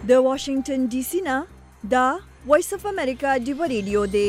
د واشنگټن ډي سي نه دا وایس اف امریکا ډیو ریډیو دی.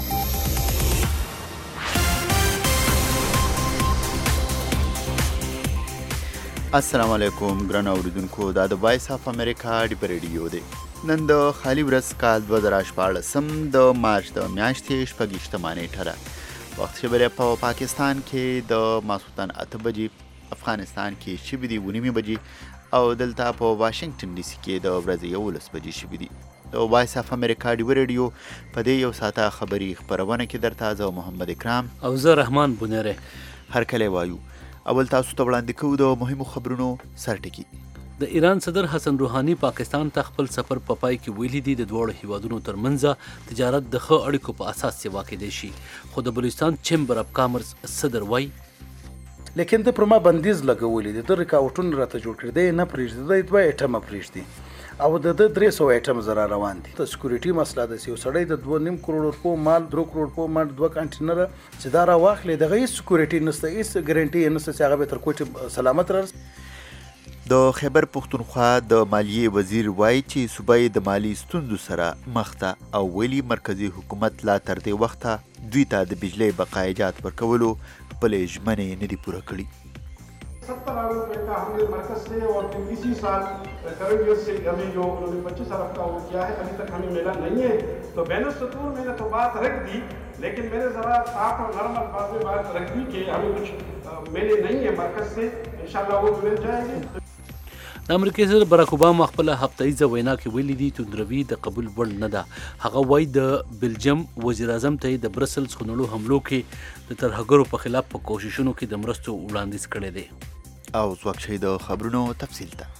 السلام علیکم ګران اوریدونکو، دا د وایس اف امریکا ډیو ریډیو دی. نن د خالی ورځ کال 2014 د مارچ د میاشتې 28مه نیټه ده. وخت شبره په پاکستان کې د ماسخوتن 8 بجې، افغانستان کې شبې دي 9 بجې او دلته په واشنگټن ډي سي کې د ورځې 11 بجې شبې دي. د وایس اف امریکا ډیو ریډیو په دې یو ساعته خبري خبرونه کې درته زه محمد اکرام او زه رحمان بونیره هر کله وایو. اول تاسو ته وړاندې کوو د مهمو خبرونو سرټکی. د ایران صدر حسن روحاني پاکستان ته خپل سفر په پای کې ویلي دي د دوړو هیوادونو ترمنځ تجارت د ښه اړیکو په اساس سیوا کېدی شي، خو د بلوچستان چیمبر اف کامرس صدر وایي لیکن د پر ما بندیز لګولې دي، د رکاوټونو راته جوړ کړی دی، نه پرېږدي، د 2 ایټمه پرېږدي او د 300 ایټم زره روان دي. د سکیورټي مسله ده، یو سړی د 2.5 کروڑ روپو مال 3 کروڑ روپو مال 2 کانټینر چې دا راواخلي، دغه هیڅ سکیورټي نشته، هیڅ ګارانټي نشته چې هغه به تر کوټه سلامت رارسي. د خیبر پښتونخوا د مالیې وزیر وایي چې صوبه د مالی ستونزو سره مخ ده او ویلي مرکزی حکومت لا تر دې وخته دوی ته د بجلی بقایجات ورکولو خپلې ژمنې نه دي پوره کړي. 70 अरब रुपए का हमने मरकज से और इसी साल करंट ईयर से हमें जो उन्होंने 25 अरब का वो किया है, अभी तक हमें मिला नहीं है. तो बैनर सतूर मैंने तो बात रख दी, लेकिन मैंने ज़रा साफ और नरम अल्फाज में बात रख दी कि हमें कुछ मिले नहीं है मरकज से, इंशाल्लाह वो मिल जाएंगे. د امریکا صدر باراک اوباما خپل هفتهیزه وینا کې ویلي دي توندروي د قبول وړ نه ده. هغه وایي د بلجیم وزیر اعظم ته د برسلز خونړو حملو کې د ترهګرو په خلاف په کوششونو کې د مرستو وړاندیز کړی دی. او ځواک شي د خبرونو تفصیل ته.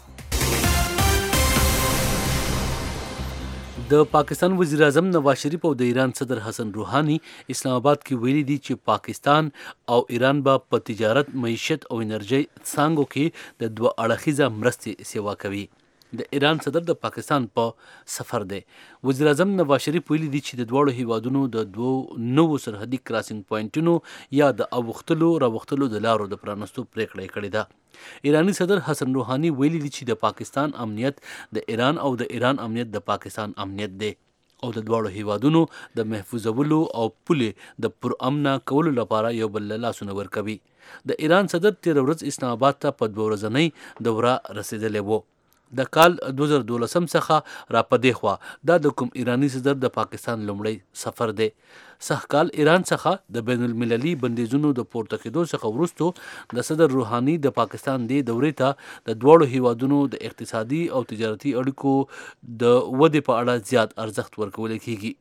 د پاکستان وزیر اعظم نواز شریف او د ایران صدر حسن روحاني اسلام آباد کې ویلي دي چې پاکستان او ایران به په تجارت، معیشت او انرژي څانګو کې د 2 اړخیزه مرستې سیوا کوي. د ایران صدر د پاکستان په سفر دی. وزیر اعظم نواز شریف ویلي دي چې د دواړو هیوادونو د 2 نوو سرحدي کراسینګ پوینټونو یا د اوختلو راوختلو د لارو د پرانستو پریکړه کړې ده. ایرانی صدر حسن روحاني ویلي دي چې د پاکستان امنیت د ایران او د ایران امنیت د پاکستان امنیت دی او د دواړو هیوادونو د محفوظولو او پولې د پرامنه کولو لپاره یو بل له لاسونه ورکوي. د ایران صدر تیر ورځ اسلام آباد ته په 2 ورځنۍ دوره رسیدلی وو. د کال 2012 څخه را پدې خوا دا د کوم ایرانی صدر د پاکستان لومړی سفر دی. سږکال ایران څخه د بین المللي بندیزونو د پورته کېدو څخه وروسته د صدر روحاني د پاکستان دی دورې ته د دواړو هیوادونو د اقتصادي او تجارتي اړیکو د ودې په اړه زیات ارزښت ورکول کیږي.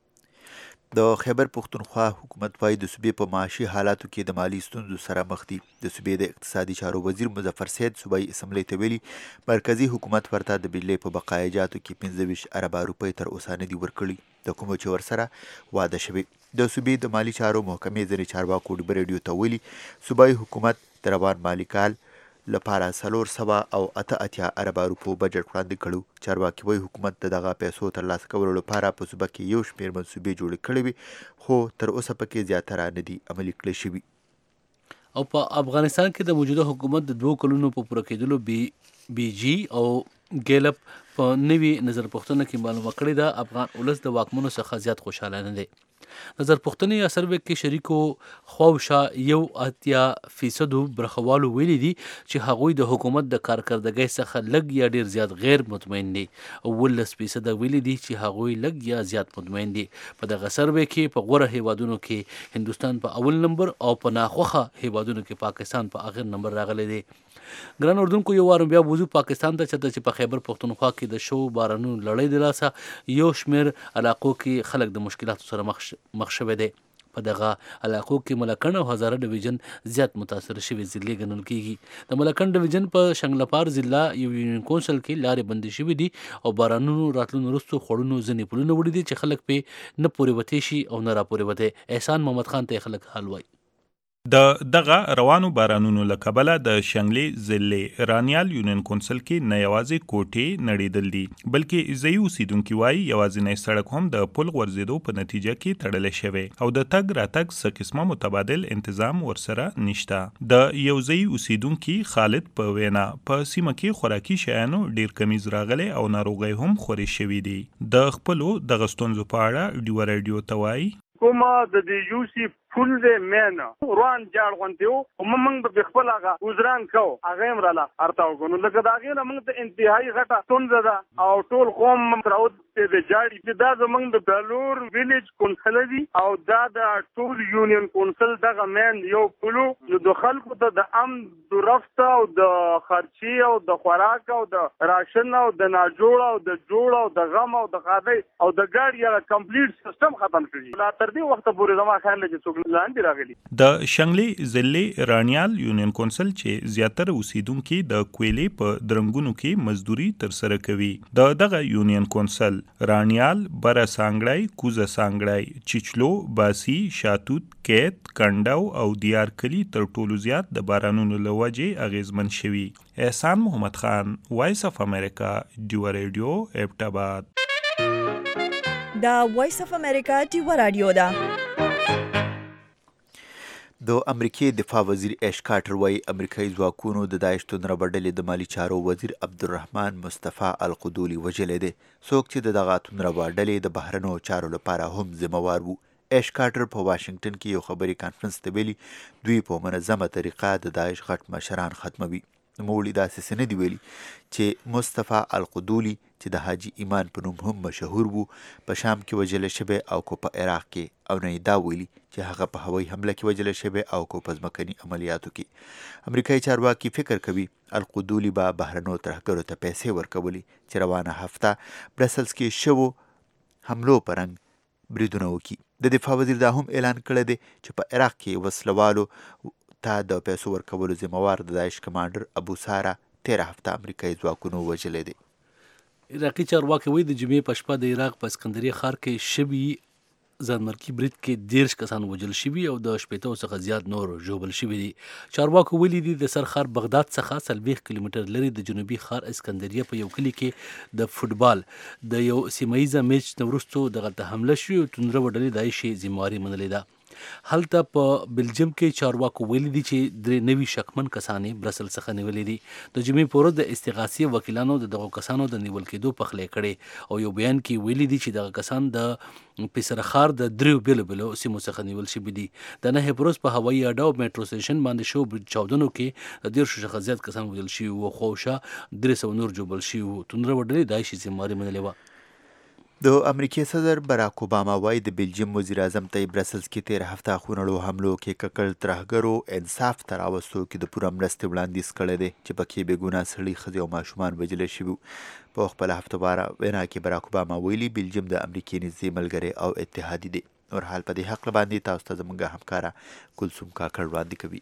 د خیبر پښتونخوا حکومت وايي د صوبې په معاشي حالاتو کې د مالی ستونزو سره مخ دي. د صوبې د اقتصادي چارو وزیر مظفر سید صوبایي اسمبلی ته ویلي مرکزی حکومت ورته د بجلی په بقایجاتو کې 25 اربه روپۍ تر اوسه نه دي ورکړي، د کومو چې ورسره واده شوي. د صوبې د مالی چارو محکمې ځینې چارواکو ډیو ریډیو ته ویلي صوبایي حکومت د روان مالي کال لپاره 488 اربه روپو بجټ وړاندې کړو. چارواکي وایي حکومت دغه پیسو ترلاسه کولو لپاره په صوبه کې یو شمېر منصوبې جوړې کړې وي، خو تر اوسه پکې زیاتره نه دي عملي کړل شوي. او په افغانستان کې د موجوده حکومت د 2 کلونو په پوره کېدلو بي جي او ګیلپ په نوي نظر پوښتنه کې معلومه کړې ده افغان ولس د واکمنو څخه زیات خوشحاله نه دی. نظر پوښتنې یا سروې کې شریکو خواوشا 80% برخوالو ویلي دي چې هغوی د حکومت د کارکردګۍ څخه لږ یا ډیر زیات غیر مطمئن دي او 18% ویلي دي چې هغوی لږ یا زیات مطمئن دي. په دغه سروې کې په غوره هیوادونو کې هندوستان په اول نمبر او په ناخوښه هیوادونو کې پاکستان په اخر نمبر راغلی دی. ګران اردوونکو، یو وارم بیا وضو پاکستان ته چته چې په خیبر پښتونخوا کې د شو بارانونو لړۍ د لاسه یو شمېر علاقو کې خلک د مشکلاتو سره مخ شوی دی. په دغه علاقو کې ملکن او هزاره ډیویژن زیات متاثر شوي ضلعې ګڼل کیږي. د ملکن ډیویژن په شنګلپار ضلع یو یونین کونسل کې لارې بندې شوي دي او بارانونو راتلونو وروستو خوړونو ځینې پلونه وړي دي چې خلک پې نه پورې وتی شي او نه را پورې وتی. احسان محمد خان ته خلک حال وایي. دغه روانو بارانونو له کبله د شنګلې ضلع رانیال یونین کونسل کې نه یوازې کوټې نړېدل دي بلکې ځایي اوسیدونکي وایي یوازینی سړک هم د پل غورځېدو په نتیجه کې تړلی شوی او د تګ راتګ څه قسمه متبادل انتظام ورسره نشته. د یو ځایي اوسیدونکي خالد په وینا په سیمه کې خوراکي شیانو ډیر کمیز راغلی او ناروغۍ هم خورې شوي دي. د خپلو دغه ستونزو په اړه ډیوه راډیو ته وایي کومه د دې یوسی فول دې مین روان جاړ غونډیو موږ به خپل هغه وزران کو هغه هم رالا ارتاو غنو لکه دا غي موږ ته انتهایی غټه ستونزه ده او ټول قوم راوت دې جاړي دا زمونږ د بلور ویلیج کونسل دی او دا د ټول یونین کونسل دغه مین یو پلو نو د خلکو ته د د رفته او د خرچي او د خوراک او د راشن او د ناجوړ او د جوړ او د غم او د خادي او د ګاډي یو کمپلیټ سیستم ختم کړی لا تر دې وخت پورې زما خیال لږ څوک د شنګلې ضلع رانیال یونین کونسل چې زیاتره اوسیدونکي د کویلې په درنګونو کې مزدوري ترسره کوي. دغه یونین کونسل رانیال، بره سانګړی، کوزه سانګړی، چچلو، باسی، شاتوت، کیت، کنډو او دیار کلی تر ټولو زیات د بارانونو له وجې اغیزمن شوي. احسان محمد خان، وایس اف امریکا، ډیوه ریډیو، ابټاباد. دا وایس اف امریکا ډیوه راډیو ده. د امریکای دفاع وزیر ایش کارټر وایي امریکایي ځواکونو د داعش توندره ډلې د مالي چارو وزیر عبدالرحمن مصطفی القدولي وژلی دی، څوک چې دغه توندره ډلې د بهرنیو چارو لپاره هم ذمهوار وو. ایش کارټر په واشنګټن کې یو خبري کانفرنس ته ویلي دوی په منظمه طریقه د داعش غټ مشران ختموي. نوموړي داسې څه نه دي ویلي چې مصطفی القدولي چې د حاجي ایمان په نوم هم مشهور وو په شام کې وژلی شوی او کو په عراق کې، او نه یې دا ویلي چې هغه په هوایي حمله کې وژلی شوی او کو په ځمکني عملیاتو کې. امریکایي چارواکي فکر کوي القدولي به بهرنیو ترهګرو ته پیسې ورکولي چې روانه هفته برسلز کې شوو حملو په رنګ بریدونه وکړي. د دفاع وزیر دا هم اعلان کړی دی چې په عراق کې وسلوالو ته د پیسو ورکولو ذمهوار د داعش کمانډر ابو ساره 13 هفته امریکایي ځواکونو وژلی دی. عراقي چارواکي وایي د جمعې په شپه د عراق په اسکندریه ښار کې شوي ځانمرګي برید کې 13 کسان وژل شوي او د 80 څخه زیات نور ژوبل شوي دي. چارواکو ویلي دي د سرخار بغداد څخه 40 کیلومتر لري د جنوبي ښار اسکندریه په یو کلي کې د فوټبال د یو سیمایي میچ نه وروسته دغه حمله شوې او توندره ډلې داعش ذمہواري منلې ده. هلته په بلجیم کې چارواکو ویلي دي چې 3 نوي شکمن کسانې برسل څخه نیولې دي. د جمعې په ورځ د استغاثي وکیلانو دغه کسانو د نیول کېدو پخلی کړي او یو بیان کې ویلي دي چې دغه کسان د پیسرخار د 3 بیلو سیمو څخه نیول شوي دي. د 9 پروز په هوایي اډه او میټرو سټیشن باندې شو چاودنو کې د 13 څخه زیات کسان وژل شوي وو، خوشه 300 نور ژوبل شوي وو. توندره ډلې داعش ذمہواري منلې وه. د امریکای صدر براک اوباما وایي د بلجیم وزیر اعظم ته برسلز کې 13 هفته خونړو حملو کې ککړ ترهګرو انصاف ته راوستو کې د پوره مرستې وړاندیز کړی دی چې پکې بېګناه سړي، ښځې او ماشومان وژلی شوي. په خپله هفتهواره وینا کې براک اوباما ویلي بلجیم د امریکې نږدې ملګری او اتحادي دی. نور حال په دې حق باندې تاسو ته زموږ همکاره کلثوم کاکړ وړاندې کوي.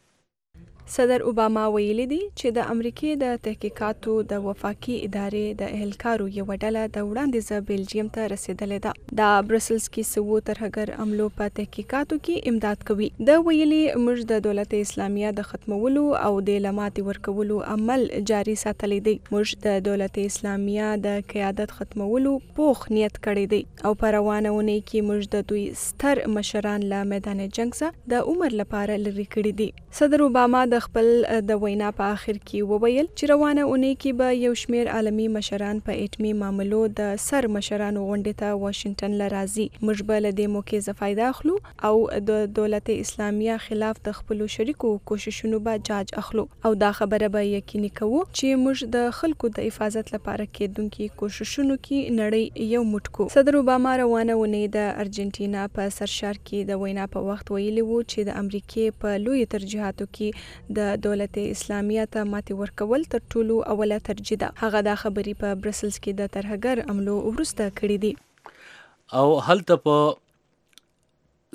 صدر اوباما ویلي دي چې د امریکې د تحقیقاتو د وفاقي ادارې د اهلکارو یو ډله د وړاندیز بلجیم ته رسیدلې ده. د برسلز کې سوو ترهګر عملو په تحقیقاتو کې امداد کوي. د ویلي موږ د دولت اسلامیه د ختمولو او د لماتې ورکولو عمل جاري ساتلی دی. موږ د دولت اسلامیه د قیادت ختمولو پوخ نیت کړی دی او په روانه اونۍ کې موږ د دوی ستر مشران له میدان جنگ څخه د عمر لپاره لرې کړي دي. صدر اوباما د خپل د وینا په آخر کې وویل چې روانه اونۍ کې به یو شمیر عالمي مشران په اټمي معاملو د سر مشرانو غونډې ته واشنګټن له راځي. موږ به له دې موقعې فایده اخلو او د دولت اسلامیه خلاف د خپلو شریکو کوششونو به جاج اخلو او دا خبره به یقیني کوو چې موږ د خلکو د حفاظت لپاره کېدونکي کوششونو کې نړۍ یو موټ کو. صدر اوباما روانه اونۍ د ارجنټینا په سرشار کې د وینا په وخت ویلي وو چې د امریکې په لوی ترجیحاتو کې د دولت اسلامیه ته ماتې ورکول تر ټولو اوله ترجیح ده. هغه دا خبرې په برسلز کې د ترهګر عملو وروسته کړې دي. او هلته په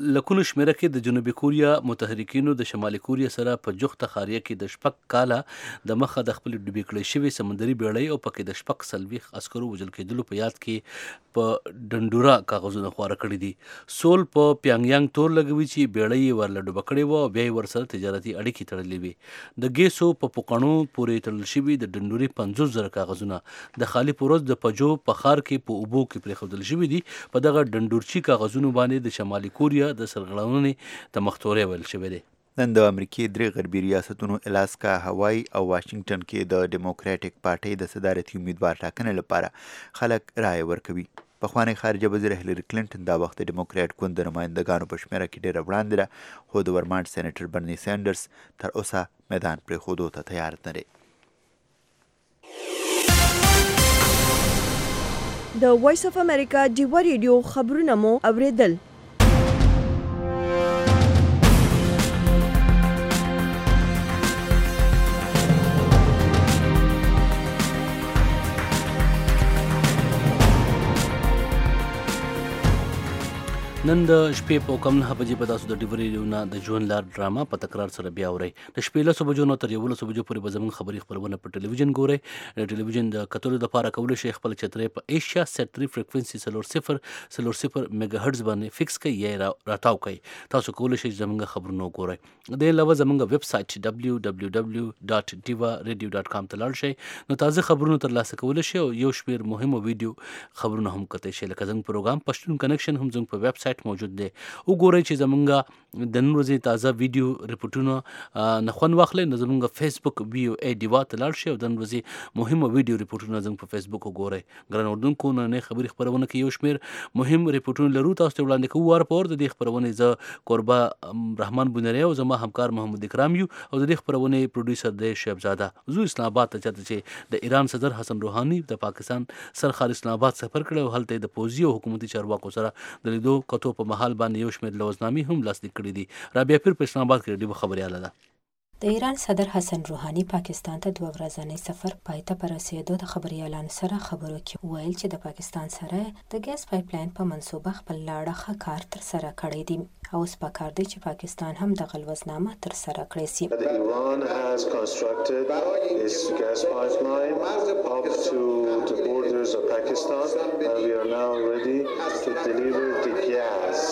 لکونو شمیره کې د جنوبي کوریا متحرکینو د شمالي کوریا سره په جوخته خاریه کې د شپږ کاله د مخه د خپل ډوبې کړې شوې سمندري بیړۍ او پکې د شپږ سلويخ عسکرو وژل کېدلو په یاد کې په ډنډورا کاغذونه خواره کړي دي. سول په پیانګیانګ تور لګوي چې بیړۍ ورله ډوبه کړې وه او بیا یې ورسره تجارتي اړیکې تړلې وې. د ګیسو په پوکڼو پورې تړل شوي د ډنډوري 50,000 کاغذونه د خالي پروز د پجو په ښار کې په اوبو کې پرېښودل شوي دي. په دغه ډنډورچي کاغذونو باندې د شمالي کوریا د سرغړونې د مختورۍ ویل شوی دی. نن د امریکې درې غربي ریاستونو الاسکا، هوای او واشنگټن کې د ډیموکراټیک پارټۍ د صدارتي امیدوار ټاکنې لپاره خلک رایه ورکوي. پخوانی خارجه وزیر هیلری کلینټن دا وخت د ډیموکراټ ګوند د نمایندګانو په شمېره کې ډېره وړاندې ده، خو د ورمانټ سینیټر برني سینډرز تر اوسه میدان پرېښودو ته تیار نه دی. د وایس اف امریکا ډیوا ریډیو خبرونه مو اوریدل. نن د شپې په کم 9 بجې په تاسو د ډیوا ریډیو نه د ژوند لار ډراما په تکرار سره بیا اورئ. د شپې له 10 بجو نه تر 11 بجو پورې به زموږ خبري خپرونه په ټلویزیون ګورئ. د ټلویزیون د کتلو لپاره کولی شئ خپل چترۍ په ایشیا سیټ 3 فریکوئنسي 40 میگا هرتز باندې فکس کړئ یا راتاو کړئ. تاسو کولی شئ زموږ خبرونه وګورئ. د علاوه زموږ ویب سایټ www.divaradio.com ته لاړ شئ نو تازه خبرونه ترلاسه کولی شئ او یو شمېر مهمو ویډیو خبرونه هم کتلی شئ. لکه زموږ پروګرام پښتون کنیکشن هم زموږ په ویب سایټ موجود دی. وګورئ چې زمونږ د نن ورځې تازه ویډیو ریپورټونه نه خوند واخلئ نو زمونږ فیسبوک VOA ډیوا ته لاړ شئ او د نن ورځې مهمه ویډیو ریپورټونه زموږ په فیسبوک وګورئ. ګران اردوونکو نننۍ خبري خپرونه کې یو شمېر مهم ریپورټونه لرو تاسو ته وړاندې کوو. وار په وار د دې خپرونې زه قربه رحمان بونری او زما همکار محمد اکرام یو او د دې خپرونې پروډوسر دی شهبزاده. زه اسلام آباد ته چاته چې د ایران صدر حسن روحاني د پاکستان سرخار اسلام آباد سفر کړی او هلته د پوځي او حکومتي چارواکو سره د لیدو کتو په محل باندې یو شمېر لوزنامې هم لاسلیک کړي دي. رابعه پیر په اسلام آباد کې ډېره خبرياله ده. د ایران صدر حسن روحاني پاکستان ته 2 ورځنی سفر پای ته رسیدو د خبريالانو سره خبرو کې ویل چې د پاکستان سره د ګیس پایپ لاین په منصوبه خپل لاړه کار تر سره کړی دی او اوس پکار دی چې پاکستان هم د غلوزنامه تر سره کړی سي. Iran has constructed its gas pipeline up to the borders of Pakistan and we are now ready to deliver the gas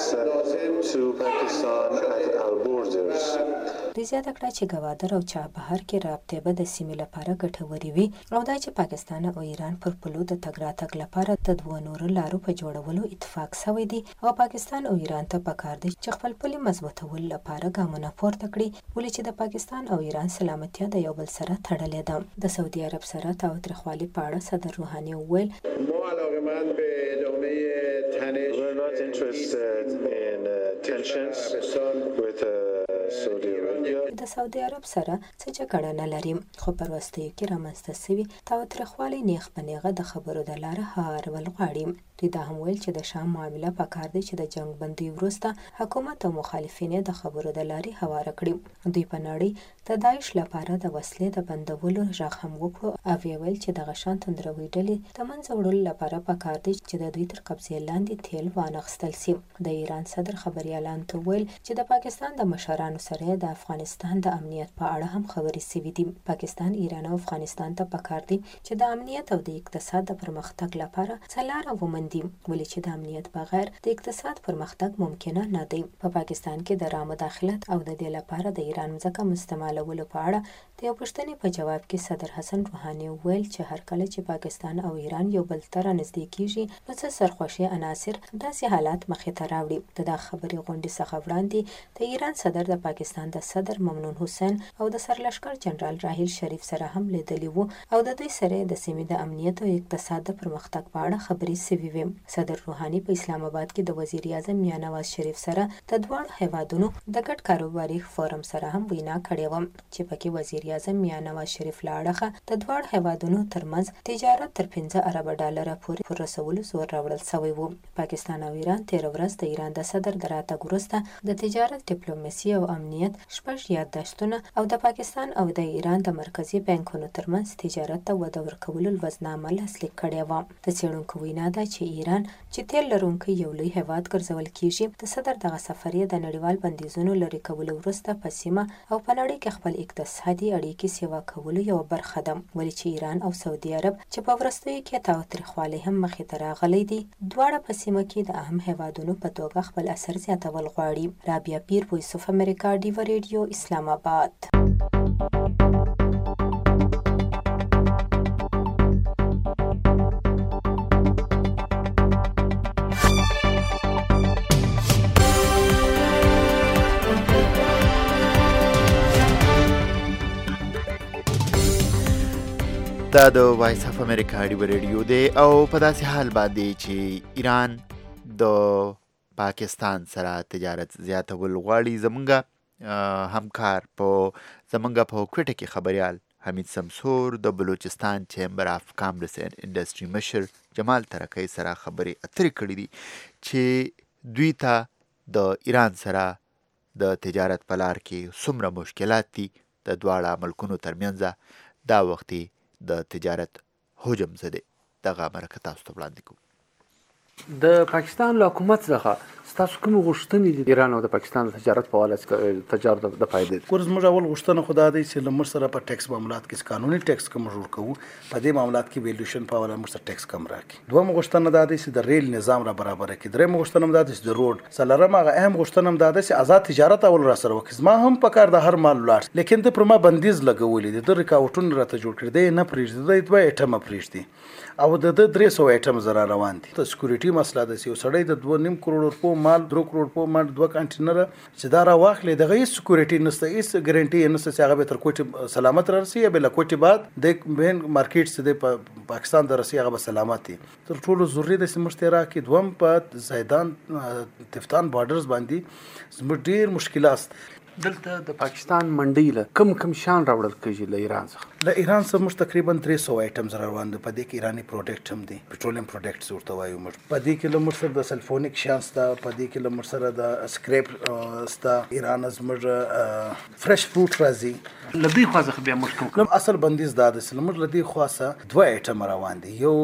to Pakistan at our borders. زیاته کړه چې ګوادر او چابهار کې رابطې به د سیمې لپاره ګټورې وي او دا چې پاکستان او ایران پر پلو د تګ راتګ لپاره د دوه نورو لارو په جوړولو اتفاق شوی دی او پاکستان او ایران ته پکار دی چې خپل پولي مضبوطولو لپاره ګامونه پورته کړي ولې چې د پاکستان او ایران سلامتیا د یو بل سره تړلې ده. د سعودي عرب سره تاوتریخوالي په اړه صدر روحاني وویل ما علاقه‌مند به ادامه تنش we're not interested in tensions with Saudi Arabia. د سعودي عرب سره څه جګړه نه لري خو پر وروستیو کې رامنځته شوي تاوتریخوالی نیغ په نیغه د خبرو د لارې هوارول غواړي. دوی دا هم ویل چې د شام معامله پکار دی چې د جنگ بندي وروسته حکومت او مخالفین د خبرو د لارې هواره کړي. دوی په نړۍ د داعش لپاره د وسلې د بندولو غږ هم وکړو او ویل چې د غشان تندروي ډلې د منځه وړلو لپاره پکار دی چې د دوی تر قبضې لاندې تیل وانخیستل شي. د ایران صدر خبريالان ته ویل چې د پاکستان د مشرانو سره د افغانستان د امنیت په اړه هم خبرې شوې دي. پاکستان، ایران او افغانستان ته پکار دي چې د امنیت او د اقتصاد د پرمختګ لپاره څلاره ومندي ولې چې د امنیت بغیر د اقتصاد پرمختګ ممکنه نه دی. په پاکستان کې د رامداخلت او د دې لپاره د ایران ځکه مستعملولو په اړه د یو پوښتنې په جواب کې صدر حسن روحاني ویل چې هر کله چې پاکستان او ایران یو بل ته نږدې کیږي نو څه سرخوشي عناصر داسې حالات مخې ته راوړي. د خبري غونډې څخه وړاندې د ایران صدر د پاکستان د صدر ممنون حسین او د سرلشکر جنرال راحیل شریف سره هم لیدلي وو او د دوی سره د سیمې د امنیت او اقتصاد د پرمختګ په اړه خبرې شوې وې. صدر روحاني په اسلام آباد کې د وزیر اعظم میاں نواز شریف سره د دواړو هیوادونو د ګډ کاروباري فورم سره هم وینا کړې و چې پکې وزیر اعظم میاں نواز شریف لاړه د دواړو هیوادونو ترمنځ تجارت تر 15 ارب ډالر پورې رسولو زور راوړل شوی وو. پاکستان او ایران 13 ورځ د ایران د صدر د راتګ وروسته د تجارت، ډیپلوماسي او امنیت 6 یادداشتونه او د پاکستان او د ایران د مرکزی بانکونو ترمنځ تجارت ته وده ورکولو لوزنامه لاسلیک کړې وه. د څېړونکو وینا ده چې ایران چې تیل لرونکی یو لوی هیواد ګرځول کیږي، د صدر دغه سفر د نړیوال بندیزونو لرې کولو وروسته په سیمه او په نړۍ کې خپل اقتصادي اړیکې سیوا کولو یوه برخه ده. ولې چې ایران او سعودي عرب چې په وروستیو کې تاوتریخوالی هم مخې ته راغلی دي، دواړه په سیمه کې د اهم هیوادونو په توګه خپل اثر زیاتول غواړي. رابعه پیر، وایس اف امریکا، ډیوا ریډیو، اسلام آباد. دا د وایس اف امریکا ډیوا ریډیو دی او په داسې حال باندې چې ایران د پاکستان سره تجارت زیاتول غواړي. زمونږ په کوټه کې خبريال حمید سمسور د بلوچستان چیمبر اف کامرس اینڈ انډستری مشر جمال ترکی سره خبرې اترې کړې دي چې دوی ته د ایران سره د تجارت په لار کې څومره مشکلات دي. د دواړه ملکونو ترمنځ دا وختي د تجارت حجم زده دغه مرکه تاسو ته وړاندې کوو. د پاکستان له حکومت څخه ستاسو کوم غوښتنې دي ایران او د پاکستان د تجارت په اړه تجارت د فائدې؟ ګورز موږ اول غوښتنه خو دا دی چې له موږ سره په ټیکس معاملات کې قانوني ټیکس کوم جوړ کوو، په دې معاملات کې ویلیوشن په اړه موږ سره ټیکس کم راکړي. دویم غوښتنه دا دی چې د ریل نظام را برابر کړي. دریم غوښتنه دا دی چې د روډ. څلورم هغه اهم غوښتنه دا دی چې آزاد تجارت اول را سره وکړي. زما هم په کار د هر مال لاړ، لیکن د پر ما بندیز لګولې دي، د ریکاوټونه راته جوړ کړي دي، نه پریږدي د دوه ایټم پریږدي او د 300 ایټم زرا روان دي. ته سکیورټي مسله ده چې سړی د 2.5 کروڑ روپو مال 2 کروڑ روپو مال 2 کنټینر چې دا را واخلې دغه هیڅ سکیورټي نشته، هیڅ ګارانټي نشته چې هغه به تر کوټي سلامت راسي یا بل کوټي بعد د مین مارکیټ چې د پاکستان د راسي هغه به سلامت تر ټولو ضروری د سمشترا کې دوم په زیدان تفتان بارډرز باندې زموږ ډیر مشکلات. دلته د پاکستان منډي له کم شان راوړل کېږي له ایران څخه. له ایران څخه موږ تقریبا 300 ایټمز روان دي، په دې کې ایرانی پروډکټ هم دي، پټرولیم پروډکټس ورته وایو موږ. په دې کې له موږ سره د سلفونیک شان ستا، په دې کې له موږ سره د سکریپ ستا. ایران از موږ فرش فروټ راځي. لدی خو ځخه بیا موږ کوم اصل بندیز دا د موږ لدی خاصه 2 ایټم روان دي، یو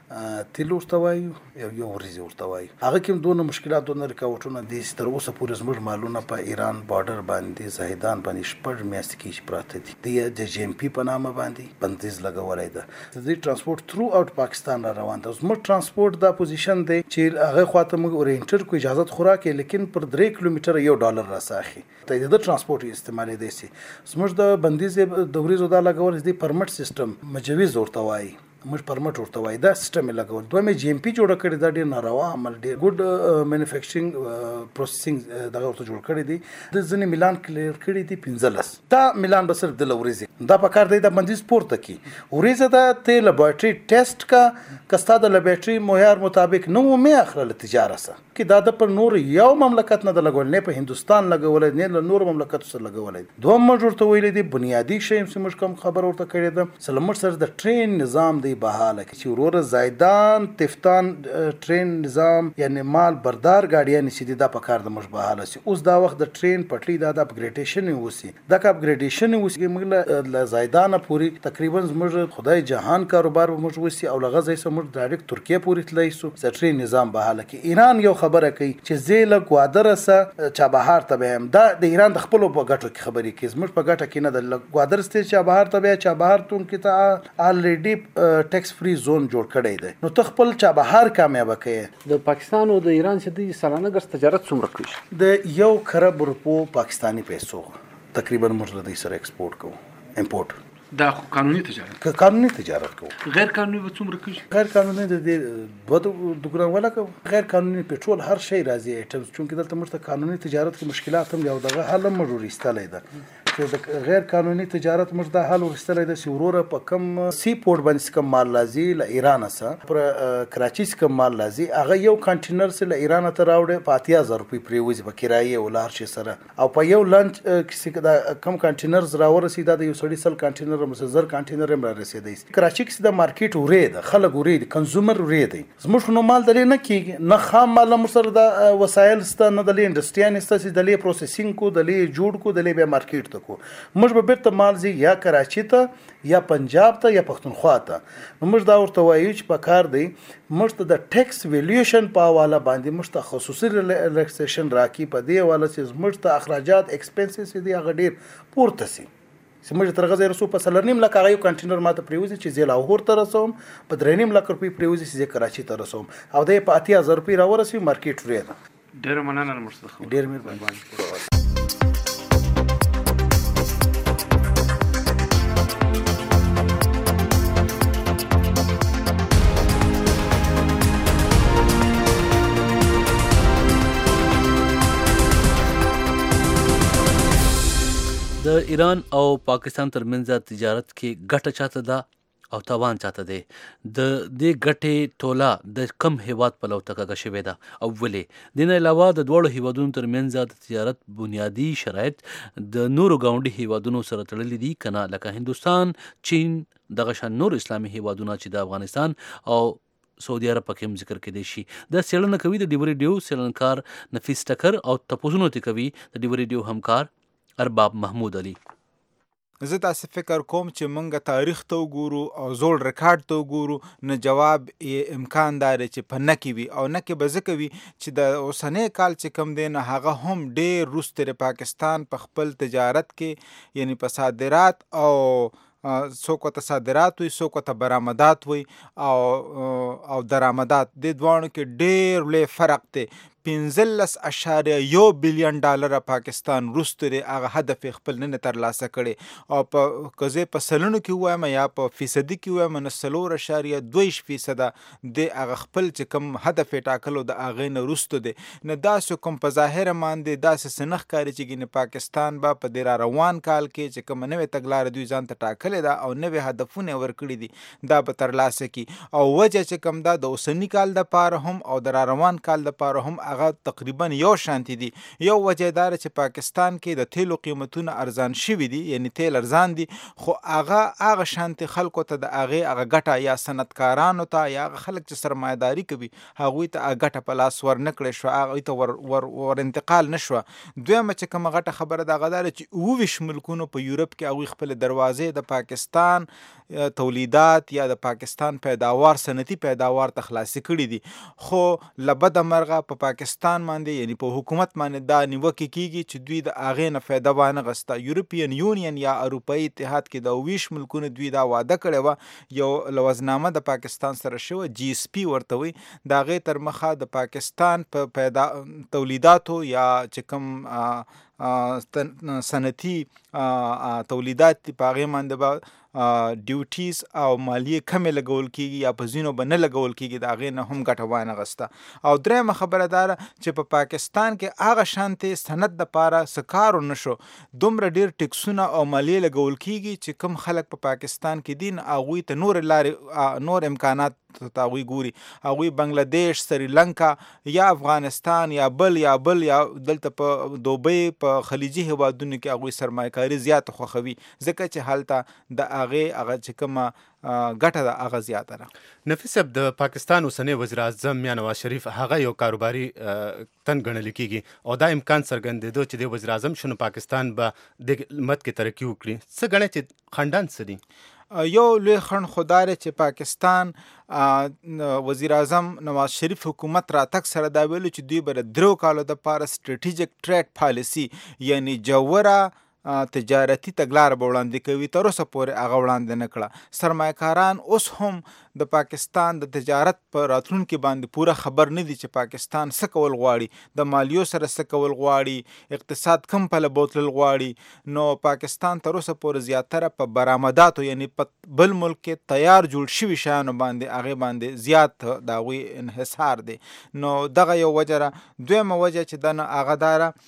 تیل ورته وایو یو ورزي ورته وایو. هغه کوم دونه مشکلات دونه رکاوټونه دي چې تر اوسه پورې زموږ مالونه په ایران بارډر باندې زاهدان باندې شپږ میاشتې کې پراته دي. د جی ام پی په نامه باندې بندیز لګولای ده. د دې ترانسپورت تھرو اوټ پاکستان را روان ده. زموږ ترانسپورت دا پوزیشن دی چې هغه خواته موږ اورینټر کو اجازه خوراکه، لیکن پر 3 کیلومتر $1 راساخي ته د ترانسپورت استعمال دي سي. زموږ د بندیز د ورزو دا لګول دي پرمټ سیستم مجوز ورته وایي، موږ پرمټ ورته وایي، دا سیستم لګول. دوی مې جی ام پی جوړ کړی، دا ډیر ناروا عمل دی. ګډ مینوفیکچرینګ پروسیسینګ دا ورته جوړ کړی دی. د ځنې ميلان کلیر کړی دی 15 دا ميلان به صرف د لوريزي دا په کار دی د بندیز پورته کی وريزه دا ته لابورټري ټیسټ کا کستا د لابورټري معیار مطابق نو مې اخره تجارت سره کې دا د پر نور یو مملکت نه د لګول، نه په هندستان لګول، نه له نور مملکت سره لګول. دوه موږ ورته ویل دي بنیادی شی چې موږ کوم خبر ورته کړی ده. سلامت سره د ټرین نظام دی بحاله کې چې ورور زیدان تفتان ټرین نظام یعنی مال بردار گاډیان چې دی دا په کار د مش بحاله سي. اوس دا وخت د ټرین پټلی دا د اپګریډیشن وسی، دا کا اپګریډیشن وسی موږ له زیدان پوری تقریبا موږ خدای جهان کاروبار موږ وسی او لغه زې سم ډایرکټ ترکیه پوری تلای سو. د ټرین نظام بحاله کې ایران یو خبره کوي چې زیل کوادر سره چابهار ته هم دا د ایران د خپل په ګټو کې خبرې کوي. زموږ په ګټه کې نه د کوادر ست چابهار ته چابهار تون کې ته الریډي ټیکس فری زون جوړ کړی دی، نو ته خپل چابهار کامیاب کړي. د پاکستان او د ایران چې د سالانه ګر تجارت څومره کوي؟ د 1 خراب روپو پاکستانی پیسو تقریبا موږ د سره ایکسپورټ کوو امپورټ. دا قانوني تجارت قانوني تجارت کوو. غیر قانوني به څومره کوي؟ غیر قانوني د دوه ولا کوو. غیر قانوني پټرول هر شی راځي ایټمز، چونکه دلته موږ ته قانوني تجارت کې مشکلات هم یو دغه حل هم جوړ ایستلای ده. چې د غیر قانوني تجارت موږ دا حل وغوښتلی ده چې وروره په کم سی پورټ باندې چې کوم مال راځي له ایرانه څخه پر کراچي چې کوم مال راځي هغه یو کنټینر چې له ایرانه ته راوړي په 80,000 روپۍ پرېوځي په کرایې ولاړ شي سره او په یو لانچ کې دا کم کنټینرز راورسي دا د یو سړي 100 کنټینر مسزر کنټینر هم را رسېدی کراچي کې د مارکیټ ورې ده خلک ورې دي کنزومر ورې دی زموږ نو مال دلې نه کېږي نه خام مال موږ سره د وسایل سته نه دلې انډسټریان سته چې دلې پروسیسینګ کو دلې جوړ کو دلې بیا مارکیټ ته کو موږ به بیرته مال زی یا کراچي ته یا پنجاب ته یا پښتونخوا ته نو موږ دا ورته وایو چې په کار دی موږ ته د ټیکس ویلیوشن په حواله باندې موږ ته خصوصي ریلیکسیشن راکړي په دې حواله چې موږ ته اخراجات ایکسپنسز دي هغه ډېر پورته سي چې موږ تر غزه رسو په 3.5 لک هغه یو کنټینر ماته پریوزي چې زه لاهور ته رسوم په 3.5 لک روپۍ پریوزي چې زه کراچي ته رسوم او د په 80,000 روپۍ راورسي مارکیټ ورې ډېر مننه مرستخ ډېر مهرباني د ایران او پاکستان ترمنځ تجارت کې ګټه چاته ده او تاوان چاته دی د دې ګټې توله د کم هیواد په لور تکه شوې ده او ولې د نه علاوه د دوړو هیوادونو ترمنځ د تجارت بنیادی شرایط د نورو گاونډي هیوادونو سره تړلي دي کنه لکه هندوستان چین دغه شان نور اسلامي هیوادونه چې د افغانستان او سعودي عرب پکې هم ذکر کېدی شي دا څېړنه کوي د ډیو ریډیو څېړنکار نفیس ټکر او تپوسونو ته کوي د ډیو ریډیو همکار ارباب محمود علي زه تاسو فکر کوم چې مونږ تاریخ ته وګورو او زوړ ریکارډ ته وګورو نه جواب امکان دار چې په نکی وي او نکی به ځکه وي چې د اوسنۍ کال چې کم دی نه هغه هم ډېر وروسته پاکستان په خپل تجارت کې یعنی په صادرات او څوک ورته صادرات وي څوک ورته برآمدات وي او درآمدات د دوانو کې ډېر لوی فرق دی 15.1 بلین ډالر پاکستان وروسته دی هغه هدف خپل نه ترلاسه کړي او په کزه په سلونو کې وایم یا په فیصدي کې وایم نه 4.2% د هغه خپل چې کوم هدف ټاکلو د هغه نه وروسته دی نه داسې کوم په ظاهر باندې داسې سنخ کاری چې پاکستان با په ډیر روان کال کې چې کوم نوې تګلارې دوی ځان ته ټاکلې ده او نوې هدفونه ورکړي دي دا به ترلاسه کی او وجه چې کوم دا د اوسنی کال د پاره هم او د روان کال د پاره هم هغه تقریبا یو شانتي دي یو وجه دار چې پاکستان کې د تیلو قیمتونه ارزان شوي دي یعنی تیل ارزان دي خو هغه شانتي خلکو ته د هغه ګټه یا صنعتکارانو ته یا خلک چې سرمایه‌داري کوي هغوی ته ګټه په لاس ور نکړي شو هغه ته ور انتقال نشو دویمه چې کوم غټه خبره د غدار چې 22 ملکونو په یورپ کې هغوی خپل دروازې د پاکستان تولیدات یا د پاکستان پیداوار صنعتي پیداوار ته خلاصي کړي دي خو لبد مرغه په پاکستان باندې یعنی په حکومت باندې دا نیوکه کیږي چې دوی د اغه نه فایده وانه غستا یورپین یونین یا اروپאי اتحاد کې د 20 ملکونو دوی دا وعده کړی و یو لوزنامه د پاکستان سره شو جی اس پی ورته وي دا غي تر مخه د پاکستان په تولیداتو یا چې کوم صنعتي تولیدات په هغه باندې ډیوټیز او مالیه کم لګول کیږي یا په زینو باندې لګول کیږي دا غي نه هم ګټه وانه غسته او درېمه خبره دار چې په پاکستان کې هغه شانتي سند د پاره سکارو نشو دومره ډیر ټیکسونه او مالیه لګول کیږي چې کم خلک په پاکستان کې دین هغه ته نور لارې نور امکانات تاوی ګوري هغه بنگلاديش سریلانکا یا افغانستان یا بل یا دلته په دوبۍ په خلیجي هیوادونو کې هغه سرمایه‌کاري زیات خوخوي ځکه چې حالت د هغه چې کومه ګټه د هغه زیاته ده نفیس صاحب د پاکستان اوسنی وزیر اعظم میاں نواز شریف هغه یو کاروباري تن ګڼل کیږي او دا امکان څرګندېدو چې د وزیر اعظم شنو پاکستان به د مت کې ترقی وکړي څه ګڼي چې خندان سدي یو لوی خند خدای چې پاکستان وزیر اعظم نواز شریف حکومت را تک سره دا ویلو چې دوی بر درو کالو د پاره سټریټیجیک ټریډ پالیسی یعنی جوړه تجارتي تګلار وړاندې کوي تر اوسه پورې هغه وړاندې نه کړه سرمایه‌کاران اوس هم د پاکستان د تجارت په راتلونکي باندې پوره خبر نه دي چې پاکستان څه کول غواړي، د مالیو سره څه کول غواړي، اقتصاد کم پله بوتلل غواړي. نو پاکستان تر اوسه پورې زیاتره په برآمداتو یعنی په بل ملک کې تیار جوړ شوي شیانو باندې هغې باندې زیات د هغوی انحصار دی. نو دغه یو وجه ده. دویمه وجه چې ده نه هغه دا ده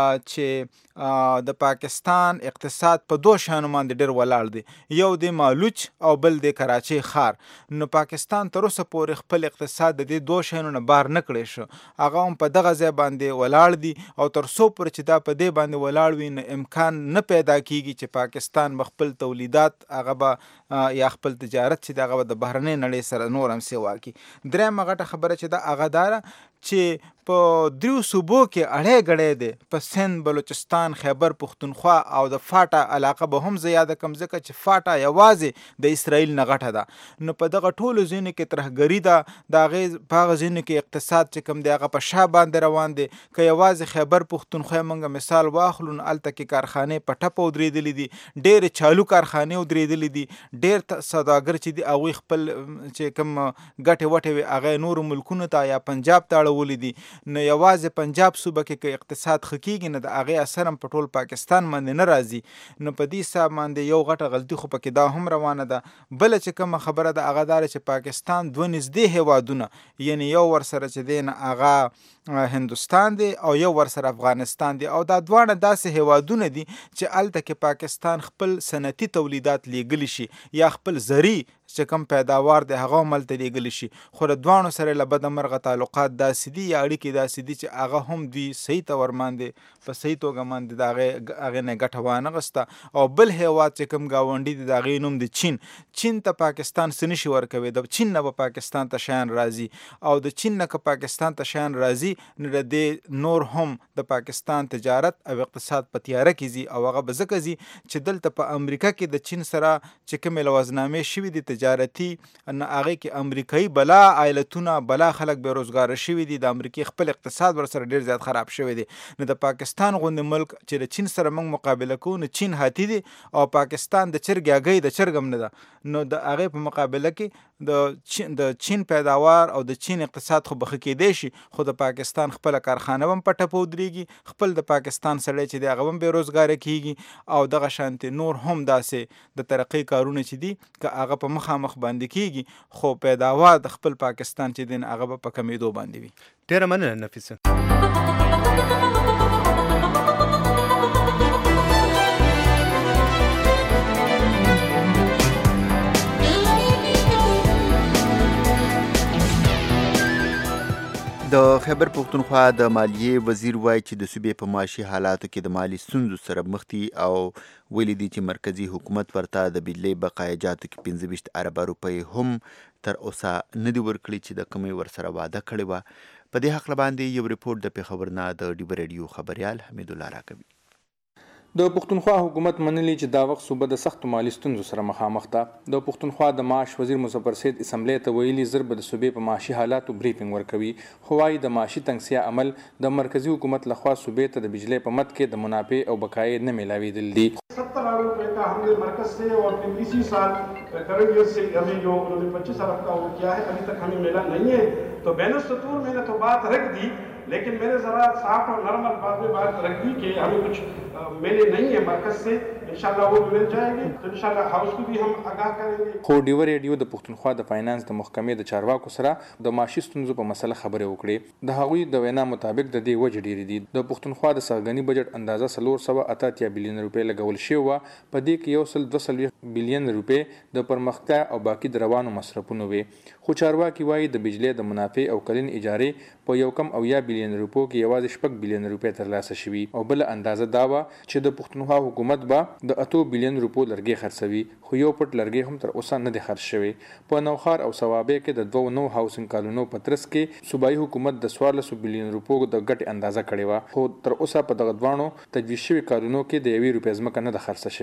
چې د پاکستان اقتصاد په دو شیانو باندې ډېر ولاړ دی، یو دی مالوچ او بل دی کراچۍ ښار. نو پاکستان تر اوسه پورې خپل اقتصاد د دې دو شیانو نه بار نه کړی شو، هغه هم په دغه ځای باندې ولاړ دي او تر څو پورې چې دا په دې باندې ولاړ وي نو امکان نه پیدا کیږي چې پاکستان به خپل تولیدات هغه به یا خپل تجارت چې د هغه به د بهرنۍ نړۍ سره نور هم سیوا کړي. درېیمه غټه خبره چې ده هغه دا ده چې په دریو صوبو کې اړې ګړې دی، په سند، بلوچستان، خیبر پښتونخوا او د فاټا علاقه به هم زه یاده کړم ځکه چې فاټا یوازې د اسرائیل نه غټه ده. نو په دغه ټولو ځینو کې ترهګري ده، د هغې په هغه ځینو کې اقتصاد چې کوم دی هغه په شا باندې روان دی. که یوازې خیبر پښتونخوا موږ مثال واخلو نو هلته کې کارخانې په ټپه ودرېدلې دي، ډېرې چالو کارخانې ودرېدلې دي، ډېر سوداګر چې دي هغوی خپل چې کوم ګټې وټې وي هغه نورو ملکونو ته یا پنجاب ته اړولې دي. نو یوازې پنجاب صوبه کې که اقتصاد ښه کېږي نو د هغې اثر هم په ټول پاکستان باندې نه راځي. نو په دې حساب باندې یو غټه غلطي خو پکې دا هم روانه ده. بله چې کومه خبره ده هغه دا ده چې پاکستان دوه نږدې هیوادونه یعنی یو ورسره چې دی نه هغه هندوستان دی او یو ورسره افغانستان دی، او دا دواړه داسې هیوادونه دي چې هلته کې پاکستان خپل صنعتي تولیدات لیږلی شي یا خپل زرعي چې کوم پیداوار دی هغه هم هلته لیږلی شي. خو د دواړو سره له بده مرغه تعلقات داسې دي یا اړیکې داسې دي چې هغه هم دوی صحیح ته ورماندې په صحیح توګه باندې د هغې نه ګټه وانغسته. او بل هیواد چې کوم ګاونډي دی د هغې نوم د چین. چین ته پاکستان څه نشي ورکوي، د چین نه به پاکستان ته شیان راځي او د چین نه که پاکستان ته شیان راځي نو د دې نور هم د پاکستان تجارت او اقتصاد په تیاره کې ځي او هغه به ځکه ځي چې دلته په امریکا کې د چین سره چې کومې لوازنامې شوي دي تجارتي نو هغې کې امریکایي بلا ایالتونه بلا خلک بېروزګاره شوي دي، د امریکې خپل اقتصاد ورسره ډېر زیات خراب شوی دی. نو د پاکستان غوندې ملک چې د چین سره موږ مقابله کوو نو چین هاتي دی او پاکستان د چرګ هګۍ د چرګ هم نه ده. نو د هغې په مقابله کې د چین پیداوار او د چین اقتصاد خو به ښه کېدی شي، خو د پاکستان خپله کارخانه هم په ټپه ودرېږي، خپل د پاکستان سړی چې دی هغه هم بېروزګاره کېږي او دغه شانتې نور هم داسې د ترقۍ کارونه چې دي که هغه په مخامخ باندې کېږي خو پیداوار د خپل پاکستان چې دی هغه به په کمېدو باندې وي. ډېره مننه نفیسه. د خیبر پښتونخوا د مالیې وزیر وایي چې د صوبې په معاشي حالاتو کې د مالي ستونزو سره مخ دي او ویلي دي چې مرکزي حکومت ورته د بجلۍ بقایه جاتو کې 25 اربه روپۍ هم تر اوسه نه دي ورکړي چې د کمې ورسره وعده کړې وه. په دې هکله باندې یو ریپورټ د پېښور نه د ډیبه ریډیو خبریال حمید الله راکوي. د پښتونخوا حکومت منلي چې دا وخت صوبه د سختو مالي ستونزو سره مخامخ ده. د پښتونخوا د معاش وزیر مظفر سید اسمبلی ته ویلي زر به د صوبې په معاشي حالاتو بریفینګ ورکوي، خو وايي د معاشي تنګسیا عمل د مرکزی حکومت لخوا صوبې ته د بجلی په مد کې د منافع او بقایې نه میلاویدل دي. 70 अरब रुपए का हमने मरकज से और फिर इसी साल current year से हमें जो उन्होंने 25 अरब का वो किया है अभी तक हमें मिला नहीं है. तो बैनर सतूर मैंने तो बात रख दी, लेकिन मैंने ज़रा साफ और नरम अल्फाज में बात रख दी कि हमें कुछ मिले नहीं है मरकज से, इंशाल्लाह वो मिल जाएगी. तो इंशाल्लाह हाउस को भी हम आगाह करेंगे. خو ډیوه ریډیو د پښتونخوا د فاینانس د محکمې د چارواکو سره د معاشي ستونزو په مسله خبرې وکړې. د هغوی د وینا مطابق د دې وجې ډېرې دي. د پښتونخوا د سرګنی بجټ اندازه 488 بلین روپۍ لګول شوی وه، په دې کې 122 بلین روپۍ د پرمختیا او باقي د روانو مصرفونو وي. خو چارواکي وایي د بجلی د منافع او کلین اجارې په یو کم او یا بلین روپو کې یوازې 6 بلین روپۍ ترلاسه شوي او بل اندازه دا وه چې د پښتونخوا حکومت به د 8 بلین روپو لرګي خرڅوي، خو یو پټ لرګي هم تر اوسه نه دي خرڅ شوي. په نوښار او ثوابې کې د 2 نو هاوسینګ کالونو په ترڅ کې صوبایي حکومت د 14 بلین روپو د ګټې اندازه کړې وه، خو تر اوسه په دغه دواړو تجویز شوي کالونو کې د 1 روپۍ ځمکه نه ده خرڅه شوې.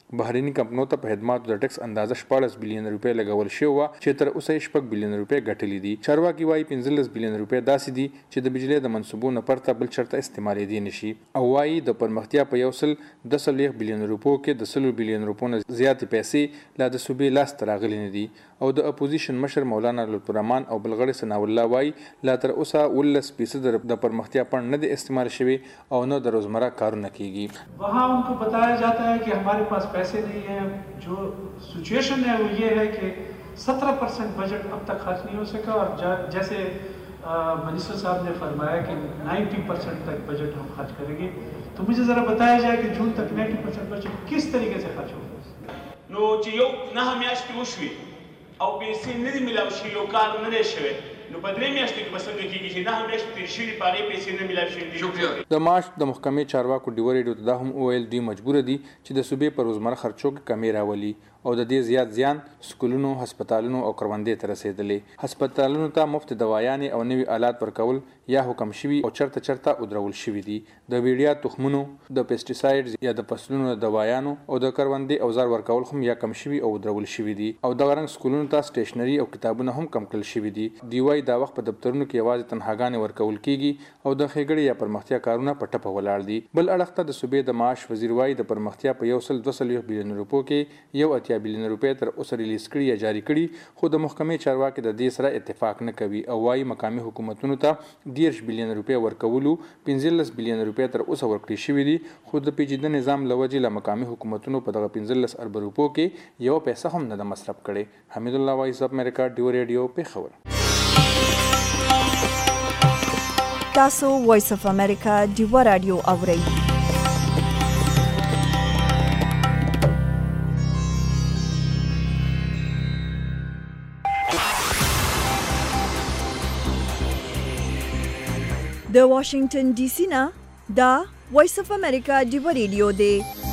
بهرني کمپنیو ته په خدماتو د ټیکس اندازه 14 بلین روپۍ لګول شوی و چې تر اوسه 6 بلین روپۍ ګټلې دي. چارواکي وايي 15 بلین روپۍ داسې دي چې د بجلی د منصوبو نه پرته بل چرته استعمالېدی نشي او وايي د پرمختیا په 110 بلین روپو کې د 100 بلین روپو نه زیاتې پیسې لا د صوبې لاس ته راغلي نه دي. او د اپوزیشن مشر مولانا لطفالرحمن او بلغړی ثناء الله وايي لا تر اوسه 19% د پرمختیا فنډ نه دی استعمال شوی او نه د روزمره کارونه کیږي. वहाँ उनको बताया जाता है कि हमारे पास पैसे नहीं है. जो सिचुएशन है वो ये है कि 17% बजट अब तक खर्च नहीं हो सका और जैसे मिनिस्टर साहब ने फरमाया कि 90% तक बजट हम खर्च करेंगे. तो मुझे ज़रा बताया जाए कि जून तक 90% बजट किस तरीके से खर्च होगा. नो چې یو نه میاشتې وشوي او پیسې نه دي میلاو شوي یو کار نه دی شوی نو په 3 میاشتو کې به څنګه کېږي چې 9 میاشتې تېرې شوي په هغې پیسې نه میلاو شوي دي. د معاش د محکمې چارواکو ډیوه ریډیو ته دا هم وویل دوی مجبوره دي چې د صوبې په روزمره خرچو کې کمې راولي او د دې زیات زیان سکولونو هسپتالونو او کروندې ته رسېدلې. هسپتالونو ته مفت دوايانې او نوي آلات ورکول یا حکم شوي او چرته ودرول شوي دي. د ویډیا تخمونو د پیسټیسایډز یا د فصلونو د دوايانو او د کروندې اوزار ورکول هم یا کم شوي او ودرول شوي دي او د غرنګ سکولونو ته سټیشنري او کتابونه هم کم کړل شوي دي. دیوای دا وخت په دفترونو کې یوازې تنخواګانې ورکول کیږي او د ښېګړې یا پرمختیا کارونه په ټپه ولاړ دي. بل اړخ ته د صوبې د معاش وزیر وايي د پرمختیا په 1.2 بلین روپو کې 1 بلین روپۍ تر اوسه ریلیز کړي یا جاری کړي خو د محکمې چارواکي د دې سره اتفاق نه کوي او وايي مقامي حکومتونو ته 10 بلین روپۍ ورکولو 15 بلین روپۍ تر اوسه ورکړي شوي دي خو د پیچیده نظام له وجې له مقامي حکومتونو په دغه 15 ارب روپو کې یو پیسه هم نه ده مصرف کړې. حمید الله وایس اف امریکا ډیو ریډیو پیښور. تاسو وایس اف امریکا ډیو رادیو اورئ. د واشنگټن ډي سي نه دا وایس اف امریکا ډیو ریډیو دی.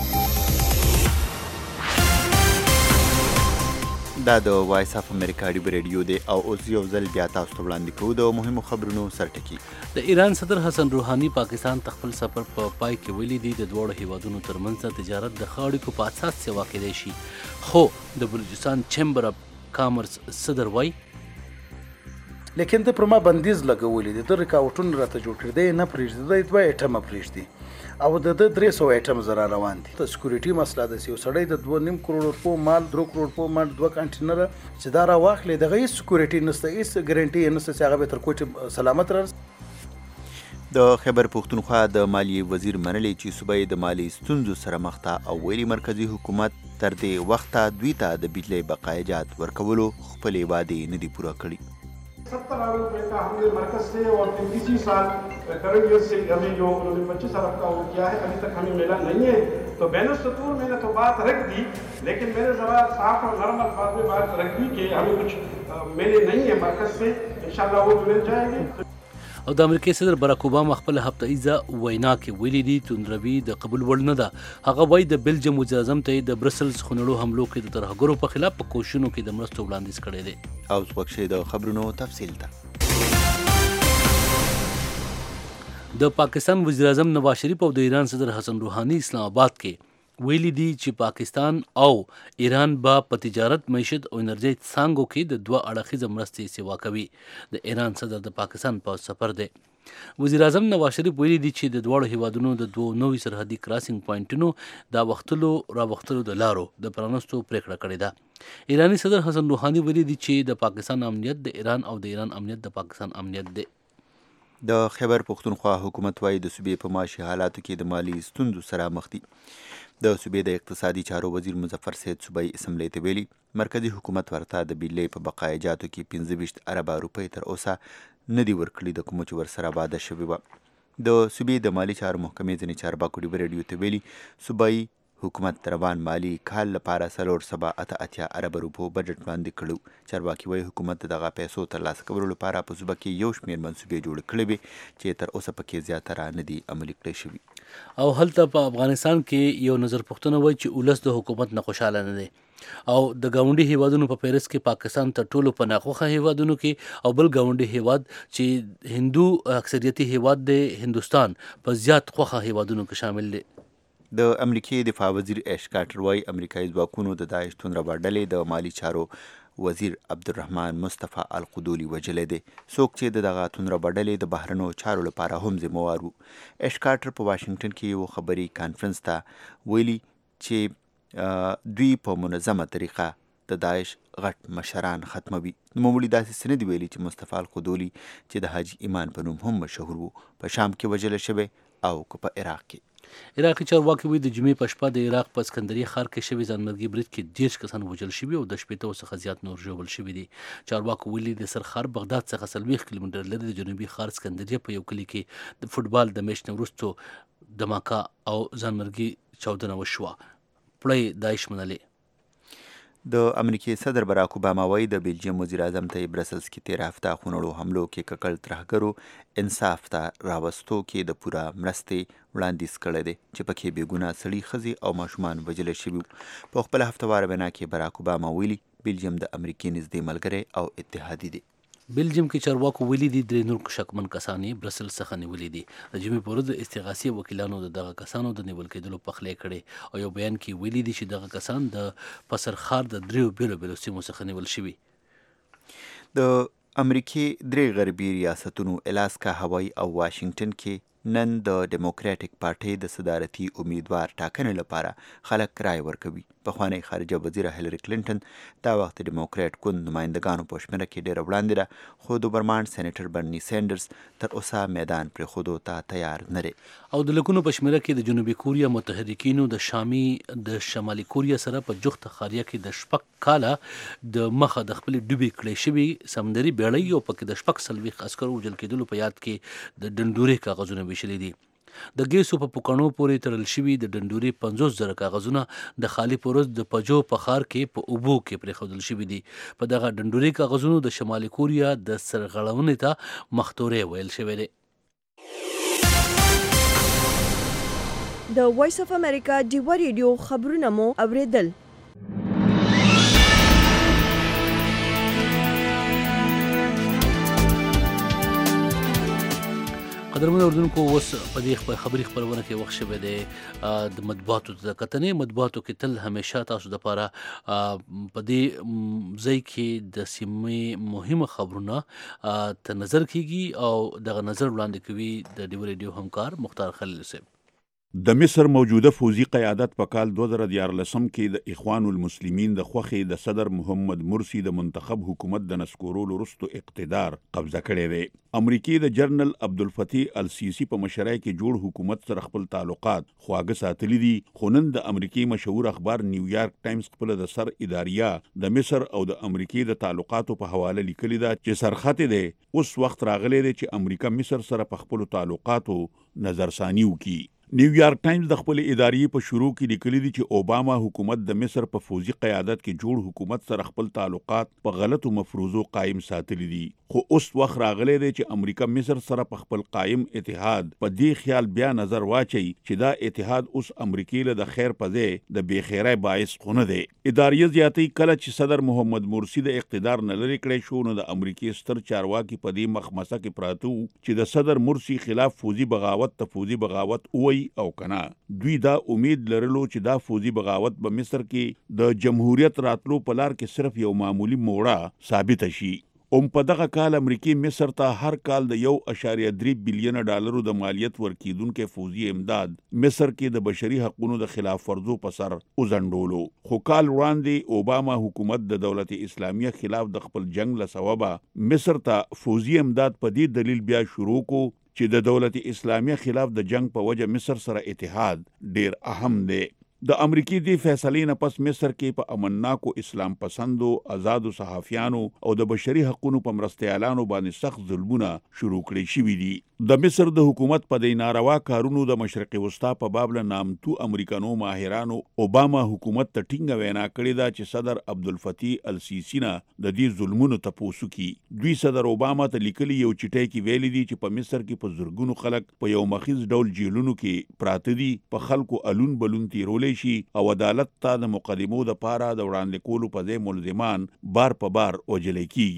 دا د وایس اف امریکا ډیو ریډیو دی او اوس یو ځل بیا تاسو ته وړاندې کوو د مهمو خبرونو سرټکی. د ایران صدر حسن روحاني پاکستان ته خپل سفر په پای کې ویلي دي د دواړو هیوادونو ترمنځ د تجارت د ښه اړیکو په اساس سیوا کېدای شي خو د بلوچستان چیمبر اف کامرس صدر وایي لیکن ته پر ما بندیز لګولې دي د رکاوټونو راته جوړ کړی دی نه پرېږدي د دوه ایټمه پرېږدي او د 300 ایټم زره روان دي. د سکیورټي مسله ده چې یو سړی د 2.5 کروڑ روپو مال 3 کروڑ روپو مال 2 کنټینر چې دا راواخلي دغه هیڅ سکیورټي نشته هیڅ ګارانټي نشته چې هغه به تر کوټه سلامت رارسي. د خیبر پښتونخوا د مالیې وزیر منلې چې صوبې د مالی ستونزو سره مخ ته او ویلي مرکزی حکومت تر دې وخته دوی ته د بجلی بقایجات ورکولو خپلې وعدې نه دي پوره کړي. 70 अरब रुपए का हमने मरकज से और इसी साल करंट ईयर से हमें जो उन्होंने 25 अरब का वो किया है अभी तक हमें मिला नहीं है. तो बैनुस्सतूर मैंने तो बात रख दी लेकिन मैंने ज़रा साफ और नरम अल्फाज में बात रख दी कि हमें कुछ मिले नहीं है मरकज से, इंशाल्लाह वो मिल जाएंगे. او د امریکای صدر باراک اوباما خپل هفته ایزه وینا کې ویلي دي توندروي د قبول وړ نه ده. هغه وایي د بلجیم وزیر اعظم ته د برسلز خونړو حملو کې د ترهګرو په خلاف په کوششونو کې د مرستو وړاندیز کړی دی. اوس وخت د خبرونو تفصیل ته. د پاکستان وزیر اعظم نواز شریف او د ایران صدر حسن روحاني اسلام آباد کې ویلي دي چې پاکستان او ایران با په تجارت، معیشت او انرژۍ څانګو کې د دوه اړخیزه مرستې سیوا کوي. د ایران صدر د پاکستان په سفر دی. وزیر اعظم نواز شریف ویلي دي چې د دواړو هیوادونو د دوه نوي سرحدي کراسینګ پوینټونو د راوختلو د لارو د پرانستو پریکړه کړې ده. ایرانی صدر حسن روحاني ویلي دي چې د پاکستان امنیت د ایران او د ایران امنیت د پاکستان امنیت دی. د خیبر پښتونخوا حکومت وايي د صوبې په معاشي حالاتو کې د مالی ستونزو سره مخ دي. د صوبې د اقتصادي چارو وزیر مظفر سید صوبایي اسمبلی ته ویلي مرکزی حکومت ورته د بجلی په بقایجاتو کې 25 اربه روپۍ تر اوسه نه دي ورکړي د کومو چې ورسره واده شوې وه. د صوبې د مالی چارو محکمې ځینې چارواکو ډیوه ریډیو ته ویلي صوبایي حکومت روان مالی کال لپاره 4.88 ارب روپو بجټ باندې کړو. چارواکي وایي حکومت دغه پیسو ترلاسه کولو لپاره په صوبه کې یو شمېر منصوبې جوړې کړې وې چې تر اوسه پکې زیاتره نه دي عملي کړې شوي. او هلته په افغانستان کې یو نظر پوښتنه وایي چې ولس د حکومت نه خوشحاله نه دی او د ګاونډي هیوادونو په فهرست کې پاکستان تر ټولو په ناخوښه هیوادونو کې او بل ګاونډي هیواد چې هندو اکثریتي هیواد دی هندوستان په زیات خوښه هیوادونو کې شامل دی. د امریکای دفاع وزیر ایش کارټر وايي امریکایي ځواکونو د داعش توندربا ډلې د مالی چارو وزیر عبدالرحمن مصطفی القدولي وجلی دی، څوک چې د دغه توندربا ډلې د بهرنیو چارو لپاره هم ذمهوار و. ایش کارټر په واشنګټن کې یو خبري کانفرنس ته ویلي چې دوی په منظمه طریقه د داعش غټ مشران ختموي. نوموړي داسې څه نه دي ویلي چې مصطفی القدولي چې د حاجي ایمان په نوم هم مشهور و په شام کې وژل شوی او که په عراق کې. عراقي چارواکي وایي د جمعې په شپه د عراق په اسکندریه ښار کې شوي ځانمرګي برید کې 10 کسان وژل شوي او د 80 څخه زیات نور ژوبل شوي دي. چارواکو ویلي د سرخار بغداد څخه 40 کیلومتر لرې د جنوبي ښار اسکندریه په یو کلي کې د فوټبال د میچ نه وروسته دماکه او ځانمرګي چاودنه وشوه. پړی داعش منلې. د امریکای صدر براک اوباما وایي د بلجیم وزیر اعظم ته برسلز کې تیر هفته خونړو حملو کې ککړ ترهګرو انصاف ته راوستو کې د پوره مرستې وړاندیز کړی دی چې پکې بېګناه سړي ښځې او ماشومان وژل شوي. په خپله هفتهواره وینا کې براک اوباما ویلي بلجیم د امریکې نږدې ملګری او اتحادي دی. بلجیم کې چارواکو ویلي دي 3 نور شکمن کسان یې برسل څخه نیولي دي. د جمعې په ورځ د استغاثي وکیلانو د دغه کسانو د نیول کېدلو پخلی کړي او یو بیان کې ویلي دي چې دغه کسان د پسرخار د 3 بیلو سیمو څخه نیول شوي. د امریکې 3 غربي ریاستونو الاسکا، هوایی او واشنګټن کې نن د ډیموکراټیک پارټۍ د صدارتي امیدوار ټاکنې لپاره خلک رای ورکوي. پخوانی خارجه وزیره هیلری کلینټن دا وخت د ډیموکراټ ګوند نمایندګانو په شمېره کې ډېره وړاندې ده، خو د برمان سینیټر برني سینډرز تر اوسه میدان پرېښودو ته تیار نه دی. او د لکونو په شمېره کې د جنوبي کوریا متحرکینو د شمالي کوریا سره په جوخته خاریه کې د 6 کاله د مخه د خپل ډوبې کړې شوي سمندري بیړۍ او پکې د 40 عسکرو وژل کېدلو په یاد کې د ډنډورې کاغذونه ویشلي دي. د ګیسو په پوکڼو پورې تړل شوي د ډنډوري 50,000 کاغذونه د خالي پروز د پجو په ښار کې په اوبو کې پرېښودل شوي دي. په دغه ډنډوري کاغذونو د شمالي کوریا د سرغړونې ته مختورې ویل شوی دی. د وایس اف امریکا ډیوا ریډیو خبرونه مو اوریدل. قدرمنو اردوونکو، اوس په دې خبري خپرونه کې وخت شوی دی د مطبوعاتو د کتنې. مطبوعاتو کې تل همیشه تاسو دپاره په دې ځای کې د سیمې مهمه خبرونه ته نظر کیږي او دغه نظر وړاندې کوي د ډیوا ریډیو همکار مختار خلیل صاحب. د مصر موجوده فوزي قیادت په کال 2014 کې د اخوان المسلمین د خوخې د صدر محمد مرسی د منتخب حکومت د نسکورولو وروسته اقتدار قبضه کړی دی. امریکای د جنرال عبدالفتاح السیسی په مشرۍ کې جوړ حکومت سره خپل تعلقات خواږه ساتلي دي، خو نن د امریکای مشهور اخبار نیویارک ټایمز خپل د سر اداریه د مصر او د امریکای د تعلقاتو په حواله لیکلي ده چې سرخط دی اوس وخت راغلی دی چې امریکا مصر سره په خپل تعلقاتو نظرثانی وکړي. نیویارک ټایمز د خپل ادارې په شروع کې لیکلي دي چې اوباما حکومت د مصر په فوزي قیادت کې جوړ حکومت سره خپل تعلقات په غلطو مفروضو قائم ساتلي دي، خو اوس وخت راغلی دی چې امریکا مصر سره په خپل قائم اتحاد په دې خیال بیا نظر واچي چې دا اتحاد اوس امریکای له د خیر په ځای د بېخیرۍ باعث خو نه دی. ادارې زیاتوي کله چې صدر محمد مرسی د اقتدار نه لرې کړی شو نو د امریکای ستر چارواکي په دې مخمسه کې پراته وو چې د صدر مرسی خلاف فوزي بغاوت ته فوزي بغاوت وایي او کنه. دوی دا امید لرلو چې دا فوزي بغاوت په مصر کې د جمهوریت راتلو په لار کې صرف یو معمولی موړه ثابت شي. په دغه کال امریکای مصر ته هر کال د 1.3 بلین ډالرو د مالیت ورکیدونکو فوزي امداد مصر کې د بشري حقوقو د خلاف ورزو په سر وزندولو. خو کال وړاندې اوباما حکومت د دولت اسلامیه خلاف د خپل جنگ له سببه مصر ته فوزي امداد په دې دلیل بیا شروع کو چې د دولت اسلامیه خلاف د جنگ په وجه مصر سره اتحاد ډیر اهم دی. د امریکای د فیصلې نه پس مصر کې په امنناکو اسلام پسندو آزادو صحافیانو او د بشري حقوقو په مرستیالانو باندې سخت ظلمونه شروع کړي شوي دي. د مصر د حکومت په دې ناروا کارونو د مشرق وسطا په باب له نامتو امریکانو ماهرانو اوباما حکومت ته ټینګه وینا کړې ده چې صدر عبدالفتاح السیسی نه د دې ظلمونو تپوسو کی. دوی صدر اوباما ته لیکلي یو چټۍ کې ویلي دي چې په مصر کې په زرګونو خلک په یو مخیز ډول جیلونو کې پراته دي، په خلکو الون بلون تیرولې شي او عدالت ته د مقدمو د پاره د وړاندې کولو په ځای ملزمان بار په بار وجل کیږي.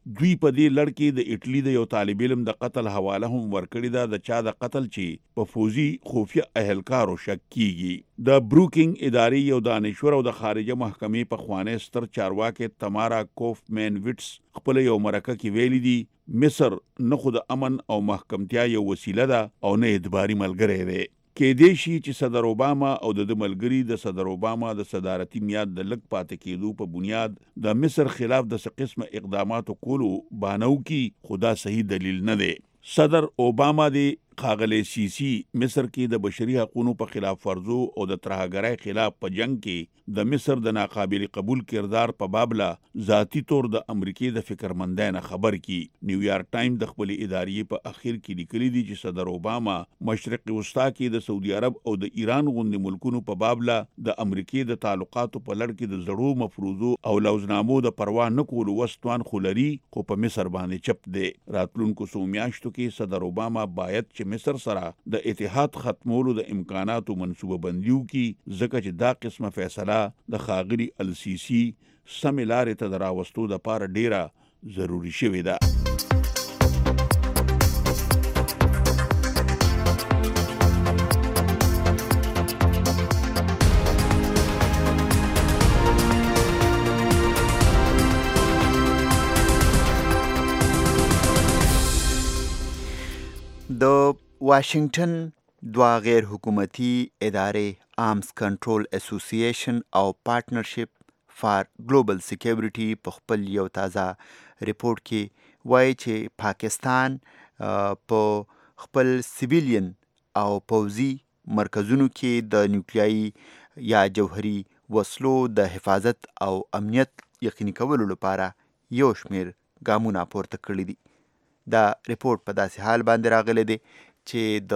دوی په دې لړ کې د اټلی د یو طالب علم د قتل حواله هم ورکړې ده، د چا د قتل چې په فوزي خفیه اهلکارو شک کیږي. د بروکینګ ادارې یو دانشور او د خارجه محکمې پخوانی ستر چارواکي تمارا کوفمن ویټس خپل یو مرکه کې ویلي دي مصر نه خو د امن او محکمتیا یو وسیله ده او نه ادباري ملګری دی. کېدای شي چې صدر اوباما او د ملګري د صدر اوباما د صدارتي میاد د لږ پاتې کېدو په بنیاد د مصر خلاف د څه قسمه اقداماتو کولو بانو کی خدا صحیح دلیل نه دی. صدر اوباما دی ښاغلی سیسی مصر کې د بشري حقوقو په خلاف ورزو او د ترهګرۍ خلاف په جنگ کې د مصر د ناقابل قبول کردار په بابله ذاتی طور د امریکای د فکرمندۍ نه خبر کی. نیویارک ټایم د خپل ادارې په اخر کې لیکلي دي چې صدر اوباما مشرق وسطا کې د سعودي عرب او د ایران غوندې ملکونو په بابله د امریکای د تعلقاتو په لړ کې د زړو مفروضو او لوزنامو د پروا نه کولو وستوان خولري خو په مصر باندې چپ دی. راتلونکو څو میاشتو کې صدر اوباما باید چې مصر سره د اتحاد ختمولو د امکاناتو منصوبه بندیو کی، ځکه چې دا قسمه فیصله د ښاغلي السیسی سمې لارې ته د راوستو دپاره ډیره ضروري شوې ده. د واشنگټن دوه غیر حکومتي ادارې آرمز کنټرول اسوسییشن او پارټنرشپ فار ګلوبل سکیورټي په خپل یو تازه ریپورت کې وایي چې پاکستان په خپل سیویلین او پوځي مرکزونو کې د نیوکلیایي یا جوهري وسلو د حفاظت او امنیت یقیني کولو لپاره یو شمیر ګامونه پورته کړي دي. دا ریپورت په داسې حال باندې راغلی دی چې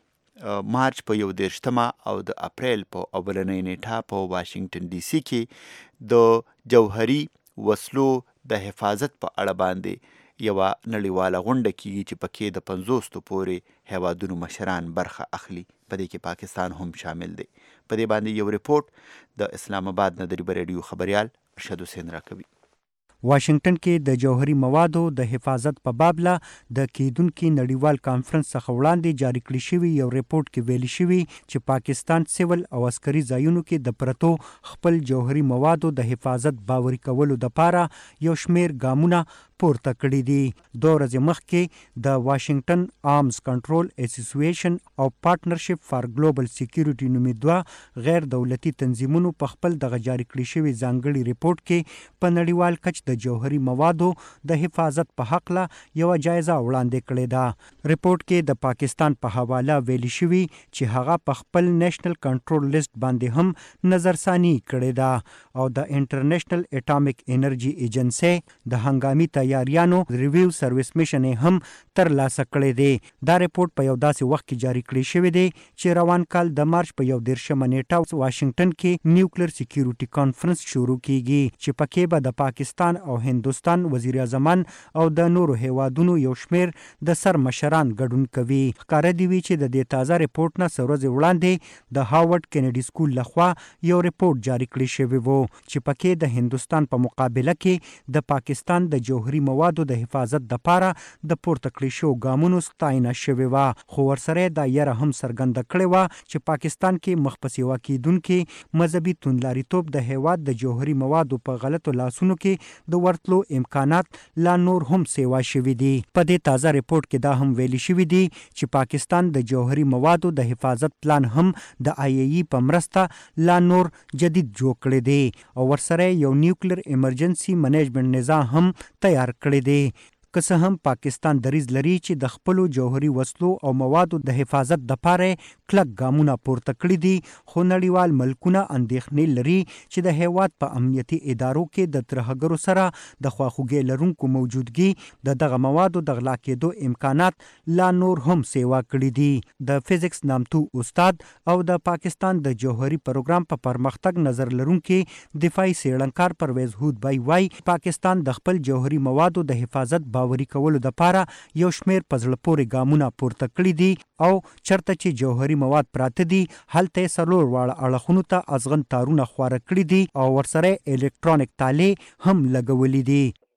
د مارچ په 21 او د اپریل په اولنۍ نیټه په واشنگټن ډي سي کې د جوهري وسلو د حفاظت په اړه باندې یوه نړیواله غونډه کیږي چې پکې د 50 پورې هیوادونو مشران برخه اخلي، په دې کې پاکستان هم شامل دی. په دې باندې یو ریپورت د اسلام آباد نه د ریبر ریډیو خبریال ارشد حسین راکوي. واشنگټن کې د جوهري موادو د حفاظت په بابله د کیدونکو نړیوال کانفرنس څخه وړاندې جاری کړی شوی یو ریپورت کې ویلي شوی چې پاکستان سیول او عسکري ځایونو کې د پرتو خپل جوهري موادو د حفاظت باوري کولو لپاره یو شمیر ګامونه پورته کړی دي. 2 ورځې مخکې د واشنگټن آرمز کنټرول اسوسییشن او پارټنرشپ فار ګلوبل سکیورټي نومې دوه غیر دولتي تنظیمونو په خپل دغه جاری کړی شوی ځانګړي ریپورت کې په نړیوال کچ د جوهري موادو د حفاظت په حق له یو جایزه وړاندې کړې ده. ریپورت کې د پاکستان په حواله ویلي شوی چې هغه په خپل نېشنل کنټرول لیست باندې هم نظرثانی کړې ده او د انټرنیشنل اټامیک انرژي ایجنسی د هنګامي تیاریانو ریویو سرویس میشن هم تر لاسه کړی دی. دا ریپورت په یو داسې وخت کې جاری کړی شوی دی چې روان کال د مارچ په 21 نیټه واشنگټن کې نیوکلیر سکیورټي کانفرنس شروع کیږي چې پکې به د پاکستان او هندوستان وزیر اعظمان او د نورو هیوادونو یو شمیر د سر مشران ګډون کوي. ښکاره دی وی چې د دې تازه ریپورت نه څو ورځې وړاندې د هاورډ کینیډي سکول لخوا یو ریپورت جاری کړی شوی وو چې پکې د هندوستان په مقابله کې د پاکستان د جوهري موادو د حفاظت لپاره د پورته کړی شو ګامونو ستاینه شوې وه، خو ورسره دا یره هم څرګنده کړې وه چې پاکستان کې مخ په سیوا کیدونکي مذهبي توندلاریتوب د هیواد د جوهري موادو په غلطو لاسونو کې د ورتلو امکانات لا نور هم سیوا شوي دي. په دې تازه ریپورت کې دا هم ویلي شوي دي چې پاکستان د جوهري موادو د حفاظت پلان هم د IAEA په مرسته لا نور جدید جوړ کړی دی او ورسره یو نیوکلیر ایمرجنسي منیجمنت نظام هم تیار کړی دی. که څه هم پاکستان دریځ لري چې د خپلو جوهري وسلو او موادو د حفاظت دپاره کلک ګامونه پورته کړي دي، خو نړیوال ملکونه اندېښنې لري چې د هیواد په امنیتي ادارو کې د ترهګرو سره د خواخوږۍ لرونکو موجودګي د دغه موادو د غلا کېدو امکانات لا نور هم سیوا کړي دي. د فزیکس نامتو استاد او د پاکستان د جوهري پروګرام په پرمختګ نظر لرونکي دفاعي څېړنکار پرویز هودبای وایي پاکستان د خپل جوهري موادو د حفاظت باوري کولو دپاره یو شمیر په زړه پورې ګامونه پورته کړي دي او چرته چې جوهري مواد پراته دي هلته یې څلور واړه اړخونو ته ازغن تارونه خواره کړي دي او ورسره الکترونیک تالې هم لګولي دي.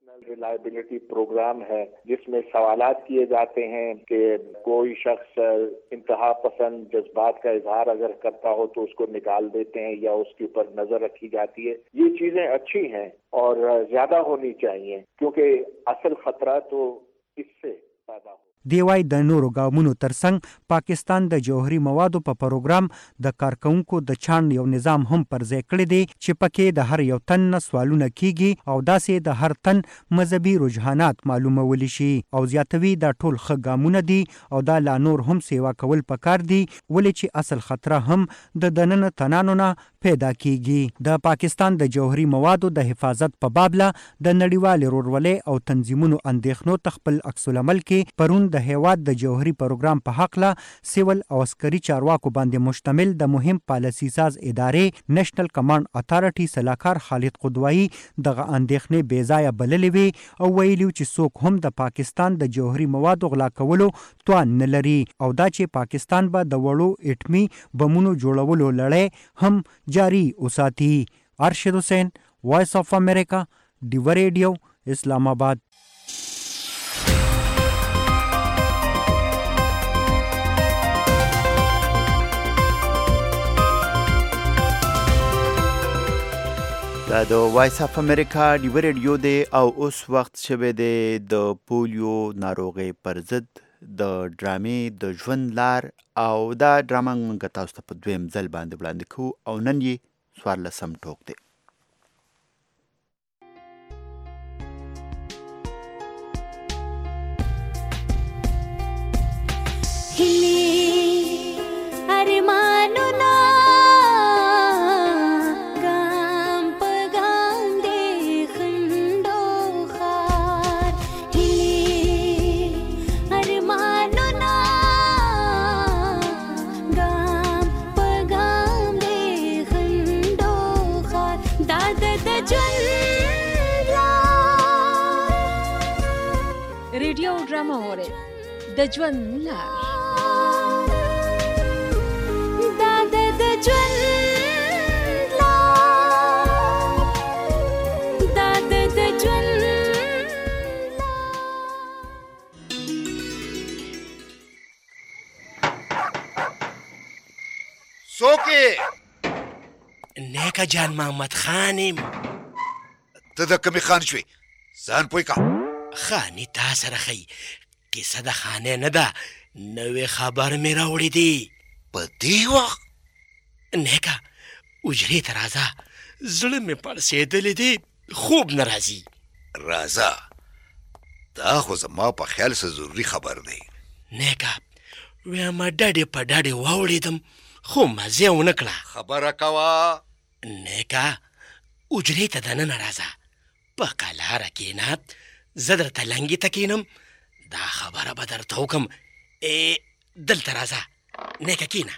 वायबिलिटी प्रोग्राम है जिसमें सवालात किए जाते हैं कि कोई शख्स इंतहा पसंद जज्बात का इजहार अगर करता हो तो उसको निकाल देते हैं या उसके ऊपर नजर रखी जाती है। ये चीजें अच्छी हैं और ज्यादा होनी चाहिए क्योंकि असल खतरा तो इससे पैदा हो। دیوای د نورو ګامونو ترڅنګ پاکستان د جوهري موادو په پروګرام د کارکونکو د چاڼ یو نظام هم پر ځای کړی دی چې پکې د هر یو تن نه سوالونه کیږي او داسې د هر تن مذهبي رجحانات معلومولی شي او زیاتوي دا ټول ښه ګامونه دي او دا لا نور هم سیوا کول پکار دي ولې چې اصل خطره هم د دننه تنانو نه پیدا کیږي. د پاکستان د جوهري موادو د حفاظت په باب لا د نړیوال رورولۍ او تنظیمونو اندېښنو تخپل عکس العمل کې پرون د هیواد د جوهري پروګرام په حق لا سیول او عسکري چارواکو باندې مشتمل د مهم پالیسي ساز ادارې نېشنل کمانډ اتارټي سلاکار خالد قدوایی دغه اندېښنې بې ځایه بللې وي او ویلي چې څوک هم د پاکستان د جوهري موادو غلا کولو توان نه لري او دا چې پاکستان به د وړو اټمي بمونو جوړولو لړۍ هم جاری وساتي. ارشد حسین، وایس اف امریکا، ډیو ریډیو، اسلام آباد. دا د وایس اف امریکا ډیو ریډیو دی او اوس وخت شوی دی د پولیو ناروغۍ پر ضد د ډرامې د ژوند لار او دا ډرامه موږ تاسو ته په دویم ځل باندې وړاندې کوو او نن یې 14 ټوک دی. ریډیو ډرامه وره د ژوند لار د ژوند لار د ژوند سوکي نیکه جان محمد خانم ته د کمی خان شوي ځان پوی کا خانی تا سره خی کیسه د خانه نه ده نوې خبر مې راوړې دي په دې وخت نیکه اجرې ته راځه زړه مې پړسېدلی دی خوب نه راځي راځه دا خو زما په خیال څه ضروري خبر دی نیکه ویم ډډې په ډډې واوړېدم خو مزې ونه کړه خبره کوه نیکه اجرې ته دننه راځه په قلاره کښېنه زه درته لنګې ته کښېنم دا خبره به درته وکړم دلته راځه نیکه کښېنه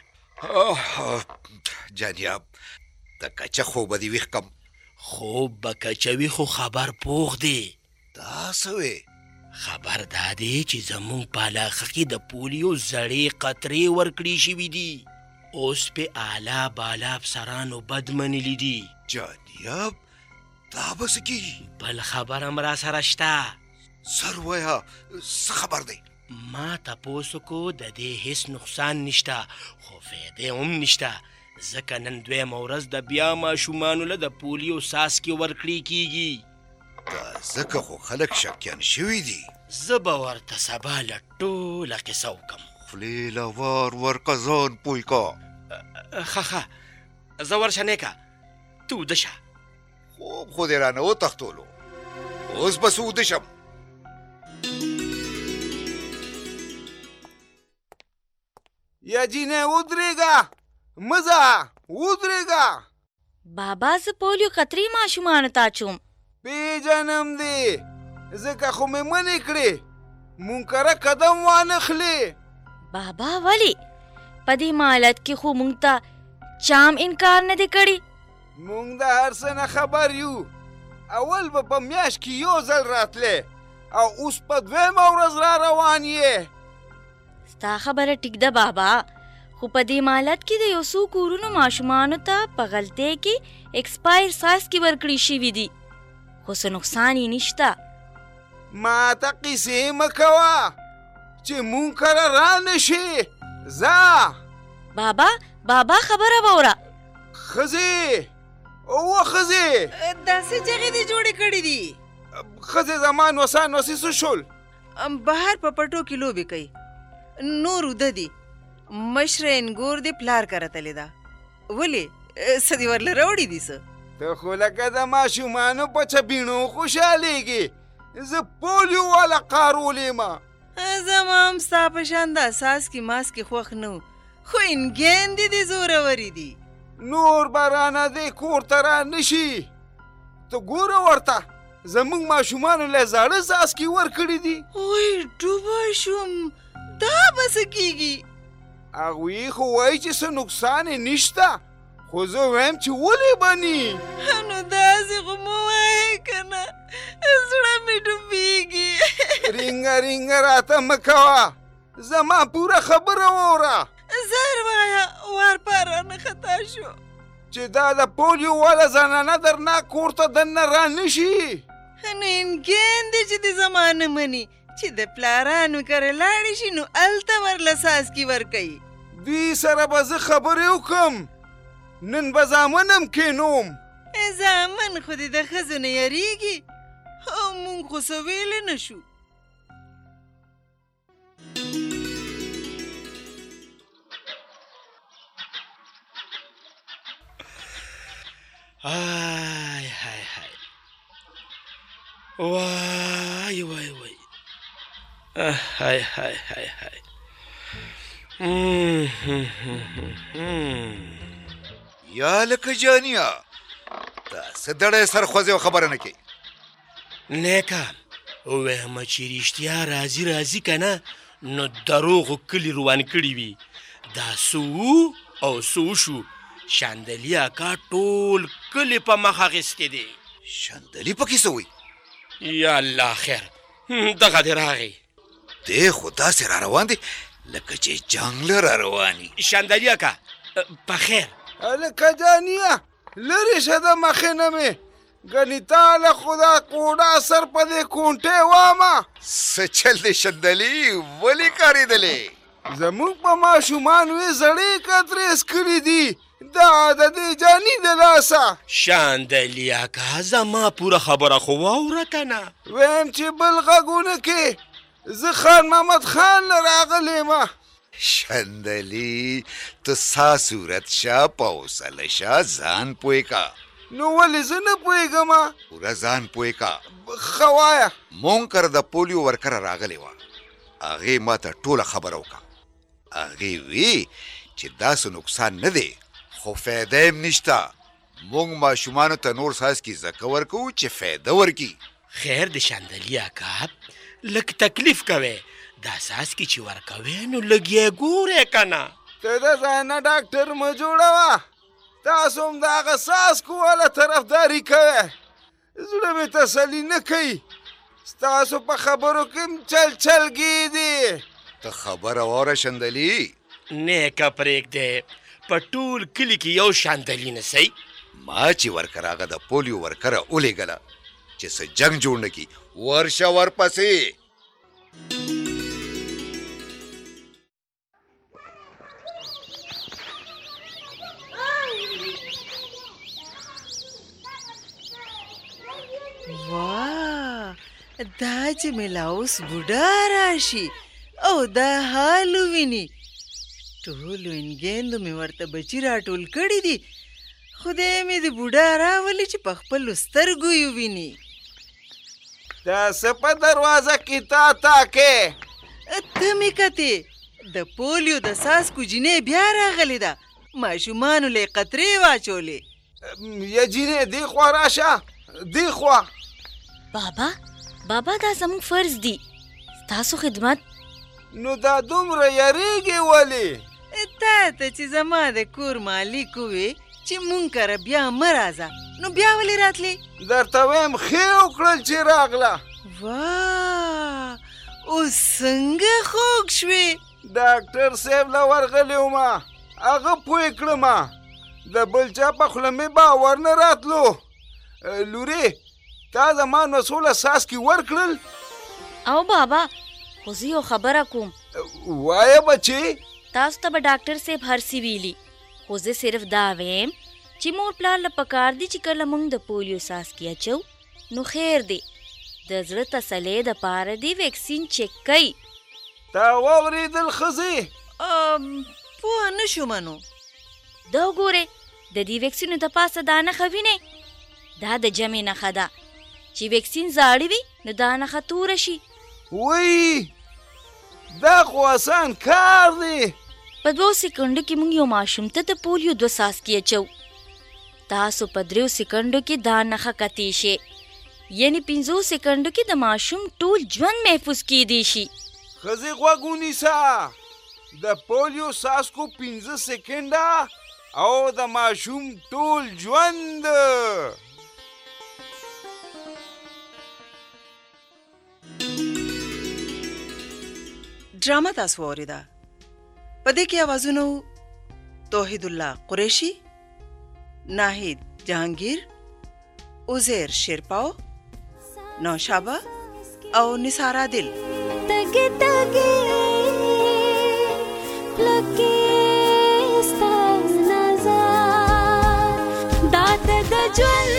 جانیاب د کچه خوب به دې ویښ کم خوب به کچوي خو خبر پوخ دی دا څه وې خبر دا دی چې زموږ په علاقه کې د پولیو زړې قطرې ورکړې شوي دي اوس پې اعلی بالا افسرانو بد منلي دي جانیاب دا به څه کېږي بل خبر هم را سره شته سر وایه څه خبر دی ما تپوس وکړو د دې هیڅ نقصان نشته خو فایدې هم نشته ځکه نن دویمه ورځ د بیا ماشومانو له د پولیو څاڅکي ورکړې کېږي دا ځکه خو خلک شکیان شوي دي زه به ورته سبا له ټوله قصه وکړم خولې له وار ورکه ځان پوی کا ښه زه ورشه نیکه ته وده شه خوب خو دې رانه وتښتولو اوس به څه وده شم یا جینې ودرېږه مزه ودرېږه بابا زه پولیو قطرې ماشومانو ته اچوم پیژنم دې ځکه خو مې منې کړې منکره قدم وانخلې بابا ولې په دې مالت کې خو مونږ ته چام انکار نه دی کړی مونږ د هر څه نه خبر یو اول به په میاشت کې یو ځل راتلې او اوس په دویمه ورځ را روان یې ستا خبره ټیک ده بابا خو په دې مالت کې د یو څو کورونو ماشومانو ته په غلطۍ کې ایکسپایر څاڅکي ورکړي شوي دي خو څه نقصان یې نشته ما ته قیسې مه کوه چې مونږ کره را نشي. ځه بابا خبره به وره. ښځې اوه ښځې داسې جغې دې جوړې کړې دي. ښځې زما نوسا نوسي څه شول؟ بهر په پټو کې لوبې کوي. نور وده دي. مشره انګور دې پلار کره تلې ده. ولې څه دې ورله راوړي دي څه؟ ته خو لکه د ماشومانو په چپینو خوشحالېږي. زه پولیو والا قارول یم. زما هم ستا په شان د اساس کې ماسکې خوښ نه و، خو انګیندې دې زورورې دي. نور به رانه دې کور ته را نشي. ته ګوره ورته زموږ ماشومانو له زاړه څاڅکي ورکړي دي. وای ډوبه شوم، دا به څه کېږي؟ هغوی خو وایي چې څه نقصان یې نشته، خو زه وایم چې ولې بني. نو داسې خو مه وایې که نه، زړه مې ډوبېږي. رینګه رینګه راته مه کوه، زما پوره خبره واوره. زر وایه وار پار رانه خطا شو چې دا د پولیو والا زنانه درنه کور ته دننه را نشي. نو انګین دی چې د زما نه مني چې د پلارانو کره لاړې شي نو هلته ورله څاڅکي ورکوي. دوی سره به زه خبرې وکړم. نن به زامن هم کینوم. زامن خو دې د ښځو نه یریږي او مونږ خو څه ویلی نه شو. آی های های وای وای وای های های های های یا لکه جانیا دا څه دړی سر خوځې خبره نه کوي. نیکه ووایم چې رښتیا راځي که نه نو دروغو کلي روان کړي وي. دا څه او څه وشو؟ شاندلي اکا ټول کلي په مخ اخیستې دي. شاندلي پکې څه وایي؟ یا الله خیر دغه دې راغی. دی خو داسې را روان دی لکه چې جنګ له را رواني. شاندلي اکا په خیر؟ لکه جانیه لرې شه د مخې نه مې. ګنې تا له خدا کوډا سر په دې کونټې وامه. څه چل دی شاندلي ولې کارېدلې؟ زموږ په ماشومانو یې زړې کترې څکلي دي. دا د دې جاني د لاسه. شاندلي اکا زما پوره خبره خو واوره که نه. ویم چې بل غږونه کې زه خان محمد خان له راغلی یم. شاندلي ته سا صورت شه په حوصله شه ځان پوه کا. نو ولې زه نه پوهېږم؟ پوره ځان پوه کا. ښه وایه. مونږ کره د پولیو ورکره راغلی وه. هغې ما ته ټوله خبره وکړه. هغې وی چې داسې نقصان نه دی خو فایده هم نشته. مونږ ماشومانو ته نور څاڅکي زکه ورکوو چې فایده ورکي. خیر د شاندلي اکا لږ تکلیف کوئ. دا څاڅکي چې ورکوئ نو لږ یې ګورئ که نه. ته د ځان نه ډاکټر مه جوړوه. تاسو هم د هغه څاڅکو والا طرفداري کوئ. زړه مې تسلي نه کوي. ستاسو په خبرو کې هم چلګي دي. ته خبره واوره شاندلي. نیکه پرېږدې په ټول کلي کې یو شاندلي نسئ. ما چې ورکره هغه د پولیو ورکره ولېږله چې څه جنګ جوړ نه کي. ورشه ورپسې. واه دا چې مې لا اوس بوډا راشي او دا حال وویني. ټولو انګیندو مې ورته بچي راټول کړي دي. خدای مې د بوډا راولي چې په خپلو سترګو یې وویني. دا څه په دروازه کې تا تاکې؟ ته مې کتې د پولیو د څاڅکو جینۍ بیا راغلې ده. ماشومانو له یې قطرې واچولې. یا جینۍ دې خوا راشه دې خوا. بابا دا زموږ فرض دی ستاسو خدمت. نو دا دومره یریږې ولې؟ تا ته چې زما د کور مالک وې چې مونږ کره بیا مه راځه نو بیا ولې راتلې؟ درته ویم ښې وکړل چې راغله. واه اوس څنګه خوږ شوې؟ ډاکټر صاحب له ورغلی ومه هغه پوه کړمه. د بل چا په خوله مې باور نه راتلو. لورې تا زما نو څوله څاڅکي ورکړل او بابا خو زه یو خبره کوم. وایه بچی. تاسو ته به ډاکټر صاحب هرڅه ویلي، خو زه صرف دا ویم چې مور پلار له پکار دي چې کله موږ د پولیو څاڅکي اچو نو خیر دی د زړه تسلی دپاره دې ویکسین چیک کوي. تا واورېدل ښځې؟ پوه نه شومه نو. دا وګورئ د دې ویکسینو د پاسه دا نښه وینئ؟ دا د جمع نښه ده چې ویکسین زاړه وي نو دا نښه توره شي. وی دا خو آسان کار دی. په 2 سکندو کې موږ یو ماشوم ته د پولیو 2 څاڅکي اچو. تاسو په 3 سکندو کې دا نښه کتی شي، یعنی 5 سکندو کې د ماشوم ټول ژوند محفوظ کیدی شي. ښځې غوږ ونیسه، د پولیو څاڅکو 5 سکنډه او د ماشوم ټول ژوند. ډرامه تاسو واوریده. په دې کې اوازونه توحید الله قریشي، ناهید جهانگیر، عزیر شیرپاو، نوشابه او نثار عادل. تګي تګي لکه ستاسو نظر دات د ژوند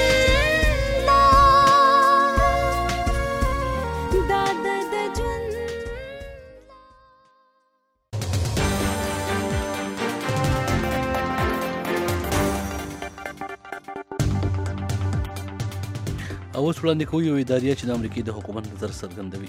اوس وړاندې کوو یو اداریه چې د امریکې د حکومت نظر څرګندوي.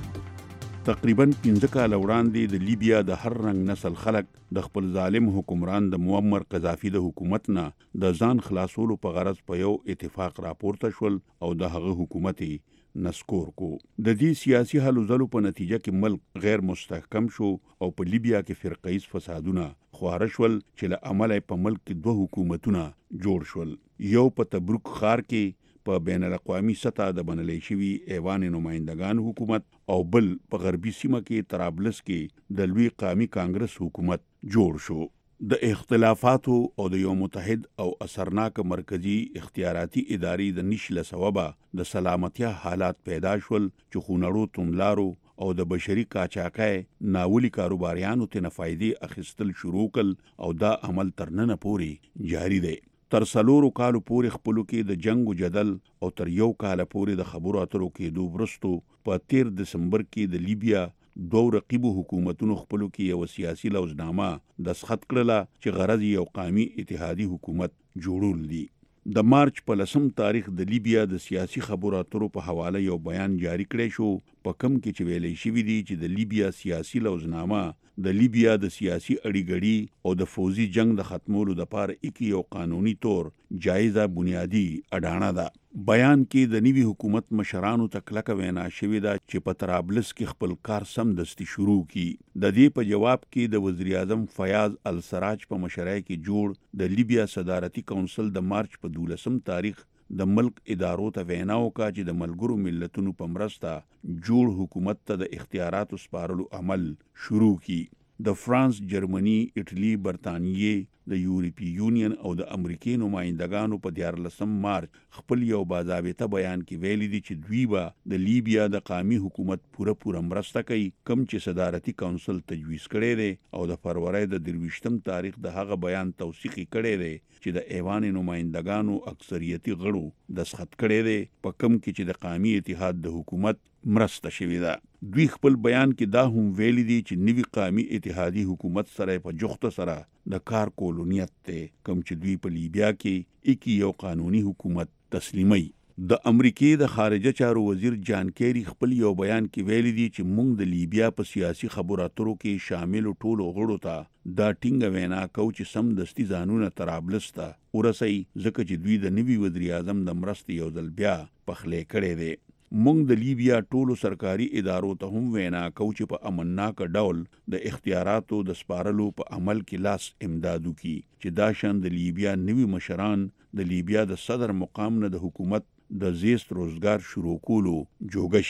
تقریبا 15 کاله وړاندې د لیبیا د هر رنګ نسل خلک د خپل ظالم حکمران د معمر قذافي د حکومت نه د ځان خلاصولو په غرض په یو اتفاق راپورته شول او د هغه حکومت نسکور کو. د دې سیاسي هلو ځلو په نتیجه کې ملک غیر مستحکم شو او په لیبیا کې فرقه‌ایز فسادونه خواره شول چې له امله په ملک کې 2 حکومتونه جوړ شول. یو په تبروک ښار کې په بین الاقوامي سطح د بنلې شوي ایوان نمائندگان حکومت او بل په غربي سیمه کې طرابلس کې د لوی قومي کانګرس حکومت جوړ شو. د اختلافاتو او د یو متحد او اثرناک مرکزی اختیاراتي ادارې د نشله سببه د سلامتیا حالات پیدا شول چې خونړو توندلارو او د بشري قاچاقۍ ناولي کاروباریانو ته نفایدې اخیستل شروع کړل او دا عمل تر نن پورې جاری دی. تر 4 کالو پورې خپلو کې د جنگ و جدل او تر 1 کال پورې د خبرو اترو کېدو وروسته په 13 دسمبر کې د لیبیا 2 رقیبو حکومتونو خپلو کې یو سیاسي لوزنامه دستخط کړله چې غرض یو قومي اتحادي حکومت جوړول دي. د مارچ په 10 تاریخ د لیبیا د سیاسي خبرو اترو په حواله یو بیان جاری کړی شو په کم کې چې ویلې شوی دی چې د لیبیا سیاسي لوزنامه د لیبیا د سیاسي اړیګړي او د فوزي جنگ د ختمولو لپاره یو قانوني تور جایزه بنیادی اډانه ده. بیان کې د نوي حکومت مشرانو ته کلکه وینا شوې ده چې په طرابلس کې خپل کار سمدستي شروع کړي. د دې په جواب کې د وزیر اعظم فیاض السراج په مشرۍ کې جوړ د لیبیا صدارتي کونسل د مارچ په 12 تاریخ د ملک ادارو ته وینا وکړه چې د ملګرو ملتونو په مرسته جوړ حکومت ته د اختیاراتو سپارلو عمل شروع کړي. د فرانس، جرمني، ایټالي، برتانیې، د یورپی یونین او د امریکای نمائندگانو په 14 مارچ خپل یو باضابطه بیان کې ویلي دي چې دوی به د لیبیا د قومي حکومت پوره مرسته کوي کوم چې صدارتي کونسل تجویز کړي دي او د فروری د 23 تاریخ د هغه بیان توثیق کړي دي چې د ایوان نمائندگانو اکثریتي غړو دستخط کړي دي په کوم کې چې د قومي اتحاد د حکومت مرسته شوې ده. دوی خپل بیان کې دا هم ویلي دي چې نوي قومي اتحادي حکومت سره په جوخته سره د کار کولو نیت دی کوم چې دوی په لیبیا کې یو قانوني حکومت تسلیمي. د امریکای د خارجه چارو وزیر جان کیری خپل یو بیان کې ویلي دي چې موږ د لیبیا په سیاسي خبرو اترو کې شامل ټولو غړو ته دا ټینګه وینا کوو چې سم دستي ځانونه طرابلس ته ورسي ځکه چې دوی د نوي وزیر اعظم د مرستې یو ځل بیا پخلی کړی دی. موږ د لیبیا ټولو سرکاري ادارو ته هم وینا کوو چې په امنناک ډول د اختیاراتو د سپارلو په عمل کې لاس امدادو کی چې دا شان د لیبیا نوي مشران د لیبیا د صدر مقام نه د حکومت د زیست روزګار شروع کولو جوګه شي.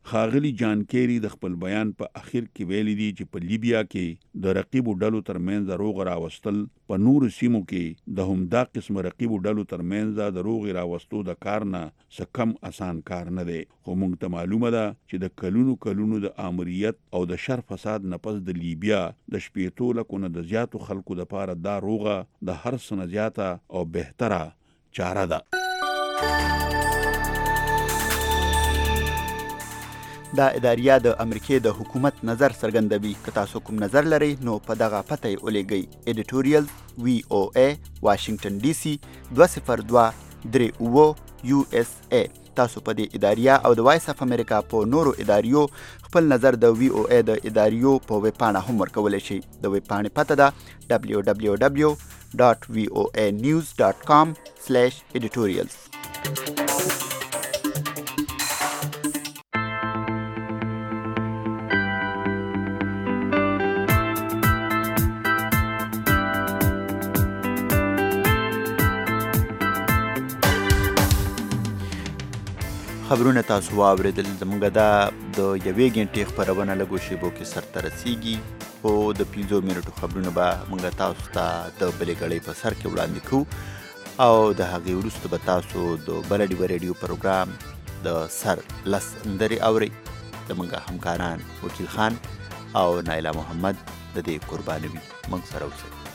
ښاغلي جان کیری د خپل بیان په اخر کې ویلي دي چې په لیبیا کې د رقیبو ډلو ترمنځ روغ راوستل په نورو سیمو کې د همدا قسم رقیبو ډلو ترمنځ د روغ راوستو د کار نه څه کم اسان کار نه دی، خو موږ ته معلومه ده چې د کلونو د آمریت او د شر فساد نه پس د لیبیا د 15 لکو نه د زیاتو خلکو دپاره دا روغه د هر څه نه زیاته او بهتره چاره ده. دا اداریه د امریکې د حکومت نظر څرګندوي. که تاسو کوم نظر لرئ نو په دغه پته یې ولیږئ. ایډیټوریل VOA واشنگټن DC 20238 USA. تاسو په دې اداریه او د وایس اف امریکا په نورو اداریو خپل نظر د VOA د اداریو په ویب پاڼه هم ورکولی شئ. د ویب پاڼې پته ده www.voanews.com/editorials. خبرونه تاسو واوریدل. زموږ دا د یوې غنټې خپرونه لږو شیبو کې سرته رسیږي، خو د 15 منټو خبرونه به موږ تاسو ته د بلې ګړۍ په سر کې وړاندې کوو او د هغې وروسته به تاسو د بله ډیوه ریډیو پروګرام د سر لس اندرې اورئ. زموږ همکاران وکیل خان او نایله محمد د دې قربانوي. موږ سره اوسئ.